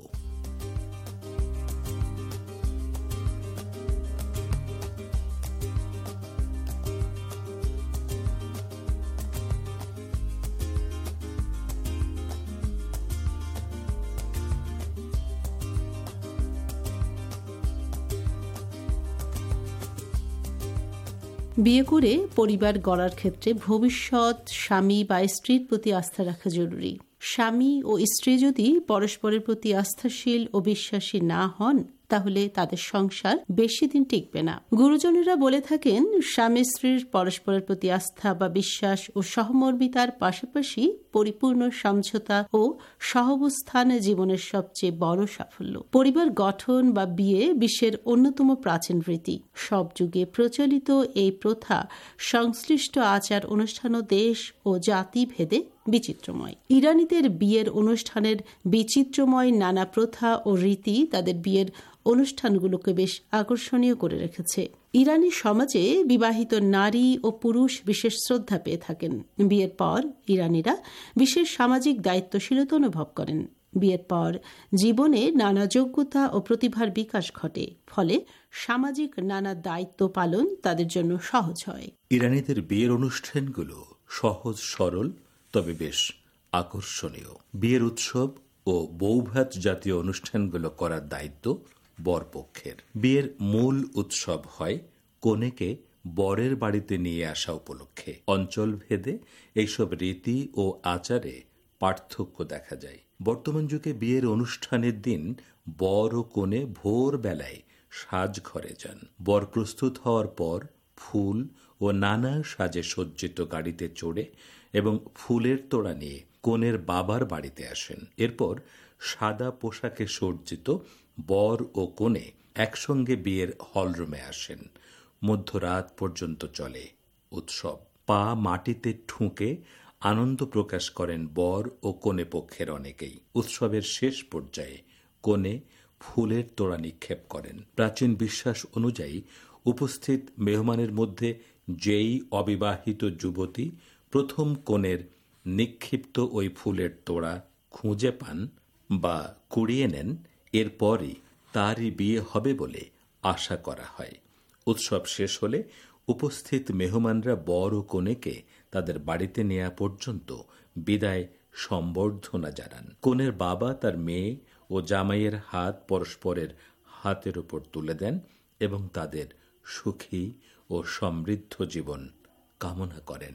বিয়ে করে পরিবার গড়ার ক্ষেত্রে ভবিষ্যৎ স্বামী বা স্ত্রীর প্রতি আস্থা রাখা জরুরি। স্বামী ও স্ত্রী যদি পরস্পরের প্রতি আস্থাশীল ও বিশ্বাসী না হন, তাহলে তাদের সংসার বেশি দিন টিকবে না। গুরুজনেরা বলে থাকেন, স্বামী স্ত্রীর পরস্পরের প্রতি আস্থা বা বিশ্বাস ও সহমর্মিতার পাশাপাশি পরিপূর্ণ সমঝোতা ও সহাবস্থান জীবনের সবচেয়ে বড় সাফল্য। পরিবার গঠন বা বিয়ে বিশ্বের অন্যতম প্রাচীন রীতি। সব যুগে প্রচলিত এই প্রথা সংশ্লিষ্ট আচার অনুষ্ঠান ও দেশ ও জাতি ভেদে বিচিত্রময়। ইরানিদের বিয়ের অনুষ্ঠানের বিচিত্রময় নানা প্রথা ও রীতি তাদের বিয়ের অনুষ্ঠানগুলোকে বেশ আকর্ষণীয় করে রেখেছে। ইরানি সমাজে বিবাহিত নারী ও পুরুষ বিশেষ শ্রদ্ধা পেয়ে থাকেন। বিয়ের পর ইরানিরা বিশেষ সামাজিক দায়িত্বশীলতা অনুভব করেন। বিয়ের পর জীবনে নানা যোগ্যতা ও প্রতিভার বিকাশ ঘটে, ফলে সামাজিক নানা দায়িত্ব পালন তাদের জন্য সহজ হয়। ইরানিদের বিয়ের অনুষ্ঠানগুলো সহজ সরল, তবে বেশ আকর্ষণীয়। বিয়ের উৎসব ও বৌভাত জাতীয় অনুষ্ঠানগুলো করার দায়িত্ব বরপক্ষের। বিয়ের মূল উৎসব হয় কনেকে বরের বাড়িতে নিয়ে আসা উপলক্ষে। অঞ্চল ভেদে এইসব রীতি ও আচারে পার্থক্য দেখা যায়। বর্তমান যুগে বিয়ের অনুষ্ঠানের দিন বর ও কনে ভোর বেলায় সাজঘরে যান। বর প্রস্তুত হওয়ার পর ফুল ও নানা সাজে সজ্জিত গাড়িতে চড়ে এবং ফুলের তোড়া নিয়ে কনের বাবার বাড়িতে আসেন। এরপর সাদা পোশাকে সজ্জিত বর ও কনে একসঙ্গে বিয়ের হলরুমে আসেন। মধ্যরাত পর্যন্ত চলে উৎসব। পা মাটিতে ঠুকে আনন্দ প্রকাশ করেন বর ও কনে পক্ষের অনেকেই। উৎসবের শেষ পর্যায়ে কনে ফুলের তোড়া নিক্ষেপ করেন। প্রাচীন বিশ্বাস অনুযায়ী উপস্থিত মেহমানের মধ্যে যেই অবিবাহিত যুবতী প্রথম কনের নিক্ষিপ্ত ওই ফুলের তোড়া খুঁজে পান বা কুড়িয়ে নেন, এরপরই তারই বিয়ে হবে বলে আশা করা হয়। উৎসব শেষ হলে উপস্থিত মেহমানরা বর ও কনেকে তাদের বাড়িতে নেওয়া পর্যন্ত বিদায় সম্বর্ধনা জানান। কনের বাবা তার মেয়ে ও জামাইয়ের হাত পরস্পরের হাতের উপর তুলে দেন এবং তাদের সুখী ও সমৃদ্ধ জীবন কামনা করেন।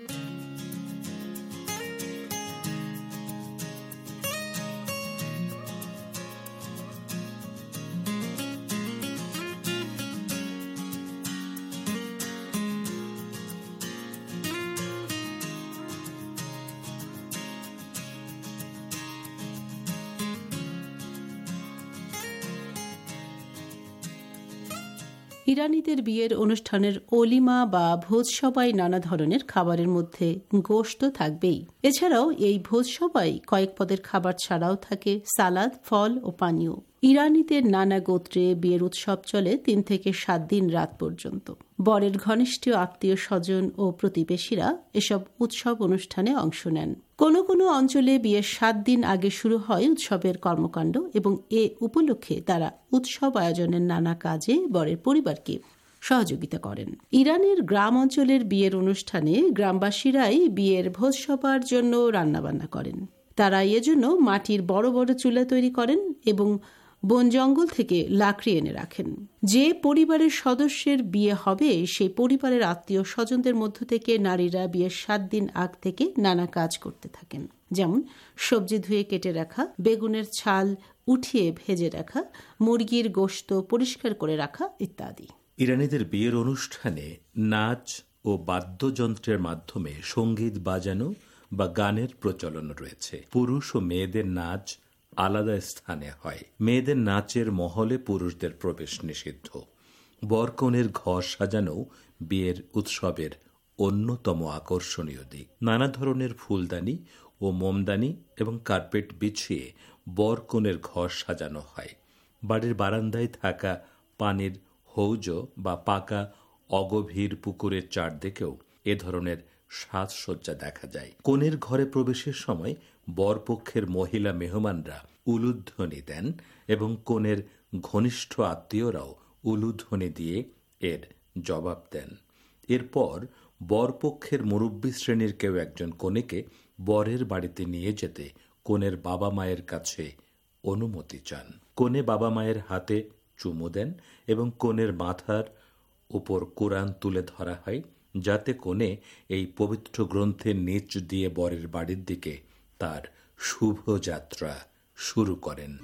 ইরানিদের বিয়ের অনুষ্ঠানের অলিমা বা ভোজসভায় নানা ধরনের খাবারের মধ্যে গোশত থাকবেই। এছাড়াও এই ভোজসভায় কয়েক পদের খাবার ছাড়াও থাকে সালাদ, ফল ও পানীয়। ইরানিদের নানা গোত্রে বিয়ের উৎসব চলে 3 থেকে 7 দিন রাত পর্যন্ত। বরের ঘনিষ্ঠ আত্মীয় স্বজন ও প্রতিবেশীরা এসব উৎসব অনুষ্ঠানে অংশ নেন। কোনো কোনো অঞ্চলে বিয়ের 7 দিন আগে শুরু হয় উৎসবের কর্মকাণ্ড এবং এ উপলক্ষে তারা উৎসব আয়োজনের নানা কাজে বরের পরিবারকে সহযোগিতা করেন। ইরানের গ্রাম অঞ্চলের বিয়ের অনুষ্ঠানে গ্রামবাসীরাই বিয়ের ভোজসভার জন্য রান্নাবান্না করেন। তারা এজন্য মাটির বড় বড় চুলা তৈরি করেন এবং বন জঙ্গল থেকে লাকড়ি এনে রাখেন। যে পরিবারের সদস্যের বিয়ে হবে সেই পরিবারের আত্মীয় স্বজনদের মধ্য থেকে নারীরা বিয়ের 7 দিন আগ থেকে নানা কাজ করতে থাকেন, যেমন সবজি ধুয়ে কেটে রাখা, বেগুনের ছাল উঠিয়ে ভেজে রাখা, মুরগির গোশত পরিষ্কার করে রাখা ইত্যাদি। ইরানিদের বিয়ের অনুষ্ঠানে নাচ ও বাদ্যযন্ত্রের মাধ্যমে সঙ্গীত বাজানো বা গানের প্রচলন রয়েছে। পুরুষ ও মেয়েদের নাচ আলাদা স্থানে হয়। মেয়েদের নাচের মহলে পুরুষদের প্রবেশ নিষিদ্ধ। বরকনের ঘর সাজানো বিয়ের উৎসবের অন্যতম আকর্ষণীয় দিক। নানা ধরনের ফুলদানি ও মোমদানি এবং কার্পেট বিছিয়ে বরকনের ঘর সাজানো হয়। বাড়ির বারান্দায় থাকা পানির হৌজ বা পাকা অগভীর পুকুরের চারদিকেও এ ধরনের সাজসজ্জা দেখা যায়। কনের ঘরে প্রবেশের সময় বরপক্ষের মহিলা মেহমানরা উলুধ্বনি দেন এবং কনের ঘনিষ্ঠ আত্মীয়রাও উলুধ্বনি দিয়ে এর জবাব দেন। এরপর বরপক্ষের মুরব্বী শ্রেণীর কেউ একজন কনেকে বরের বাড়িতে নিয়ে যেতে কনের বাবা মায়ের কাছে অনুমতি চান। কনে বাবা মায়ের হাতে চুমু দেন এবং কনের মাথার উপর কোরআন তুলে ধরা হয়, যাতে কনে এই পবিত্র গ্রন্থের নিচ দিয়ে বরের বাড়ির দিকে তার শুভ যাত্রা শুরু করেন।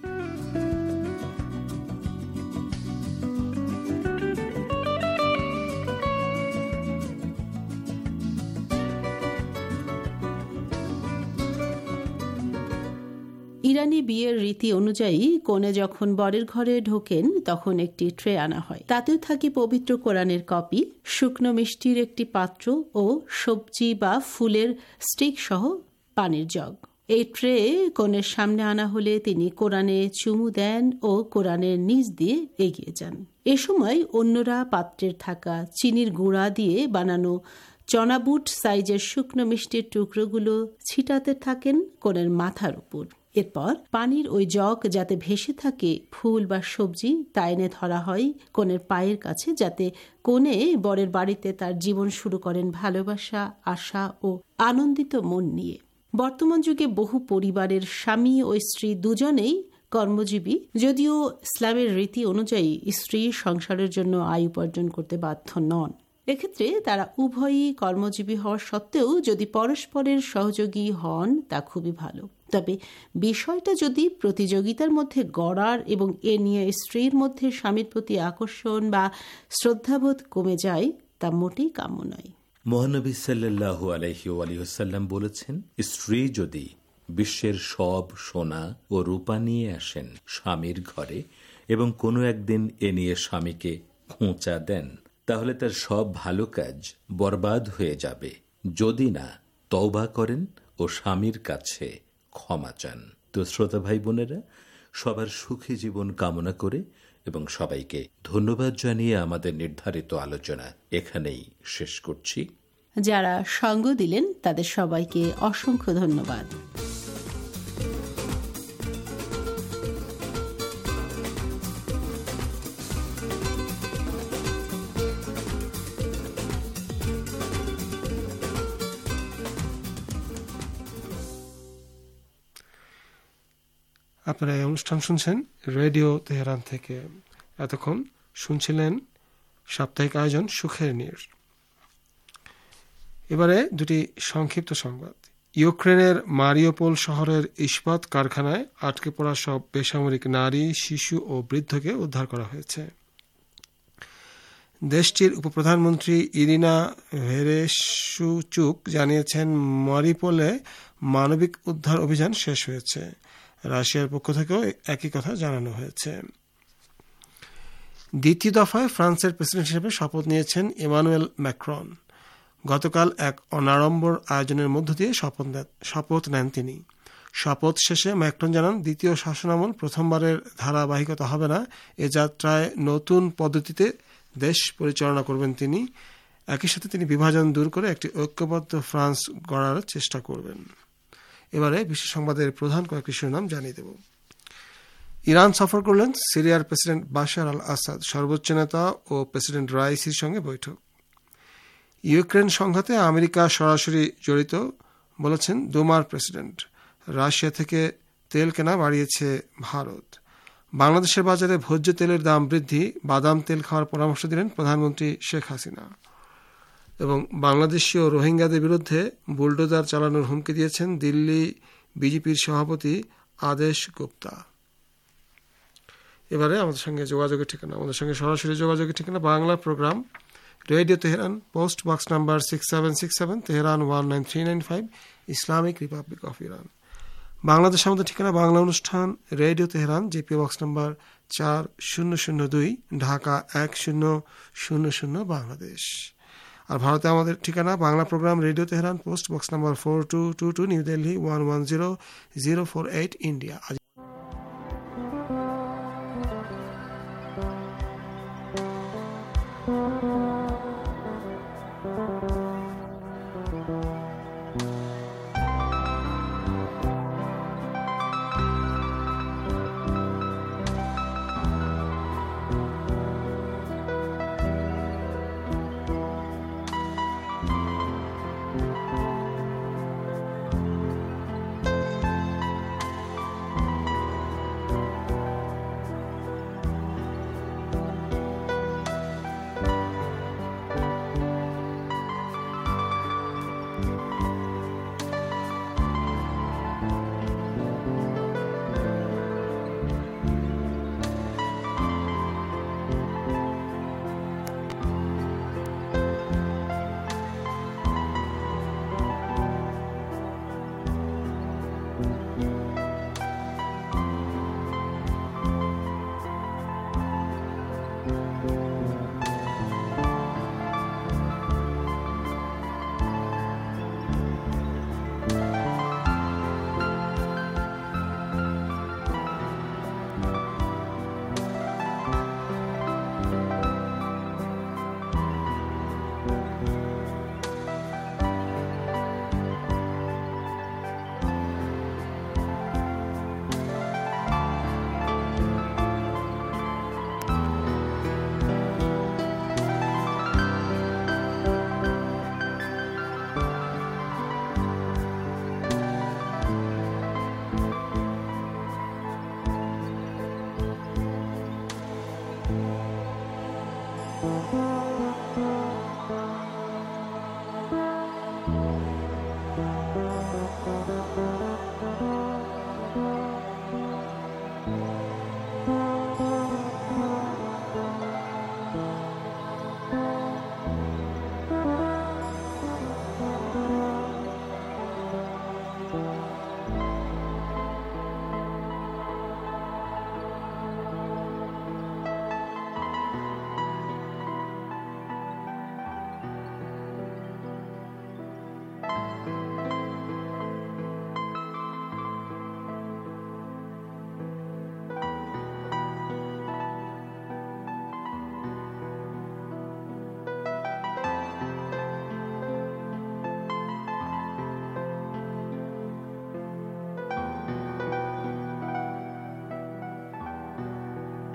ইরানি বিয়ের রীতি অনুযায়ী কনে যখন বরের ঘরে ঢোকেন তখন একটি ট্রে আনা হয়। তাতেও থাকে পবিত্র কোরআনের কপি, শুকনো মিষ্টির একটি পাত্র ও সবজি বা ফুলের স্টিক সহ পানির জগ। এই ট্রে কনের সামনে আনা হলে তিনি কোরআনে চুমু দেন ও কোরআনের নিচ দিয়ে এগিয়ে যান। এ সময় অন্যরা পাত্রের থাকা চিনির গুঁড়া দিয়ে বানানো চনাবুট সাইজের শুকনো মিষ্টির টুকরোগুলো ছিটাতে থাকেন কনের মাথার উপর। এরপর পানির ওই জগ যাতে ভেসে থাকে ফুল বা সবজি তা এনে ধরা হয় কনের পায়ের কাছে, যাতে কনে বরের বাড়িতে তার জীবন শুরু করেন ভালোবাসা, আশা ও আনন্দিত মন নিয়ে। বর্তমান যুগে বহু পরিবারের স্বামী ও স্ত্রী দুজনেই কর্মজীবী, যদিও ইসলামের রীতি অনুযায়ী স্ত্রী সংসারের জন্য আয় উপার্জন করতে বাধ্য নন। এক্ষেত্রে তারা উভয়ই কর্মজীবী হওয়া সত্ত্বেও যদি পরস্পরের সহযোগী হন তা খুবই ভালো। তবে বিষয়টা যদি প্রতিযোগিতার মধ্যে গড়ার এবং এ নিয়ে স্ত্রীর মধ্যে স্বামীর প্রতি আকর্ষণ বা শ্রদ্ধাবোধ কমে যায় তা মোটেই কাম্য নয়। মহানবী সাল্লাল্লাহু আলাইহি ওয়াসাল্লাম বলেছেন, স্ত্রী যদি বিশ্বের সব সোনা ও রূপা নিয়ে আসেন স্বামীর ঘরে এবং কোনো একদিন এ নিয়ে স্বামীকে খোঁচা দেন, তাহলে তার সব ভালো কাজ বরবাদ হয়ে যাবে, যদি না তওবা করেন ও স্বামীর কাছে ক্ষমা চান। তো শ্রোতা ভাই বোনেরা, সবার সুখী জীবন কামনা করে এবং সবাইকে ধন্যবাদ জানিয়ে আমাদের নির্ধারিত আলোচনা এখানেই শেষ করছি। যারা সঙ্গ দিলেন তাদের সবাইকে অসংখ্য ধন্যবাদ। আপনারা এই অনুষ্ঠান শুনছেন রেডিও তেহরান থেকে। এতক্ষণ শুনছিলেন সাপ্তাহিক আয়োজন সুখের নীড়। এবারে দুটি সংক্ষিপ্ত সংবাদ। ইউক্রেনের মারিওপোল শহরের ইস্পাত কারখানায় আটকে পড়া সব বেসামরিক নারী, শিশু ও বৃদ্ধকে উদ্ধার করা হয়েছে। দেশটির উপপ্রধানমন্ত্রী ইরিনা ভেরেশুচুক জানিয়েছেন মারিউপোলে মানবিক উদ্ধার অভিযান শেষ হয়েছে। রাশিয়ার পক্ষ থেকেও একই কথা জানানো হয়েছে। দ্বিতীয় দফায় ফ্রান্সের প্রেসিডেন্ট হিসেবে শপথ নিয়েছেন ইমানুয়েল ম্যাক্রন। গতকাল এক অনাড়ম্বর আয়োজনের মধ্য দিয়ে শপথ নেন তিনি। শপথ শেষে ম্যাক্রন জানান, দ্বিতীয় শাসনামল প্রথমবারের ধারাবাহিকতা হবে না। এ যাত্রায় নতুন পদ্ধতিতে দেশ পরিচালনা করবেন তিনি। একই সাথে তিনি বিভাজন দূর করে একটি ঐক্যবদ্ধ ফ্রান্স গড়ার চেষ্টা করবেন। এবারে বিশ্ব সংবাদের প্রধান কয়েকটি শিরোনাম জানিয়ে দেব। ইরান সফর করলেন সিরিয়ার প্রেসিডেন্ট বাশার আল আসাদ। সর্বোচ্চ নেতা ও প্রেসিডেন্ট রাইসির সঙ্গে বৈঠক। ইউক্রেন সংঘাতে আমেরিকা সরাসরি জড়িত বলেছেন দোমার প্রেসিডেন্ট। রাশিয়া থেকে তেল কেনা বাড়িয়েছে ভারত। বাংলাদেশের বাজারে ভোজ্য তেলের দাম বৃদ্ধি, বাদাম তেল খাওয়ার পরামর্শ দিলেন প্রধানমন্ত্রী শেখ হাসিনা। এবং বাংলাদেশীয় রোহিঙ্গাদের বিরুদ্ধে বুলডোজার চালানোর হুমকি দিয়েছেন দিল্লি বিজেপির সভাপতি আদেশ গুপ্তা। এবারে আমাদের সঙ্গে যোগাযোগের ঠিকানা, আমাদের সঙ্গে সরাসরি যোগাযোগের ঠিকানা Bangla program, radio Tehran, post box number 6767, Tehran 19395, Islamic Republic of Iran. Bangladesh আমাদের ঠিকানা, বাংলা অনুষ্ঠান, radio Tehran, GP box number 4002, Dhaka 1000 Bangladesh. আর ভারতে আমাদের ঠিকানা Bangla program, radio Tehran, post box number 4222, new Delhi 110048, India.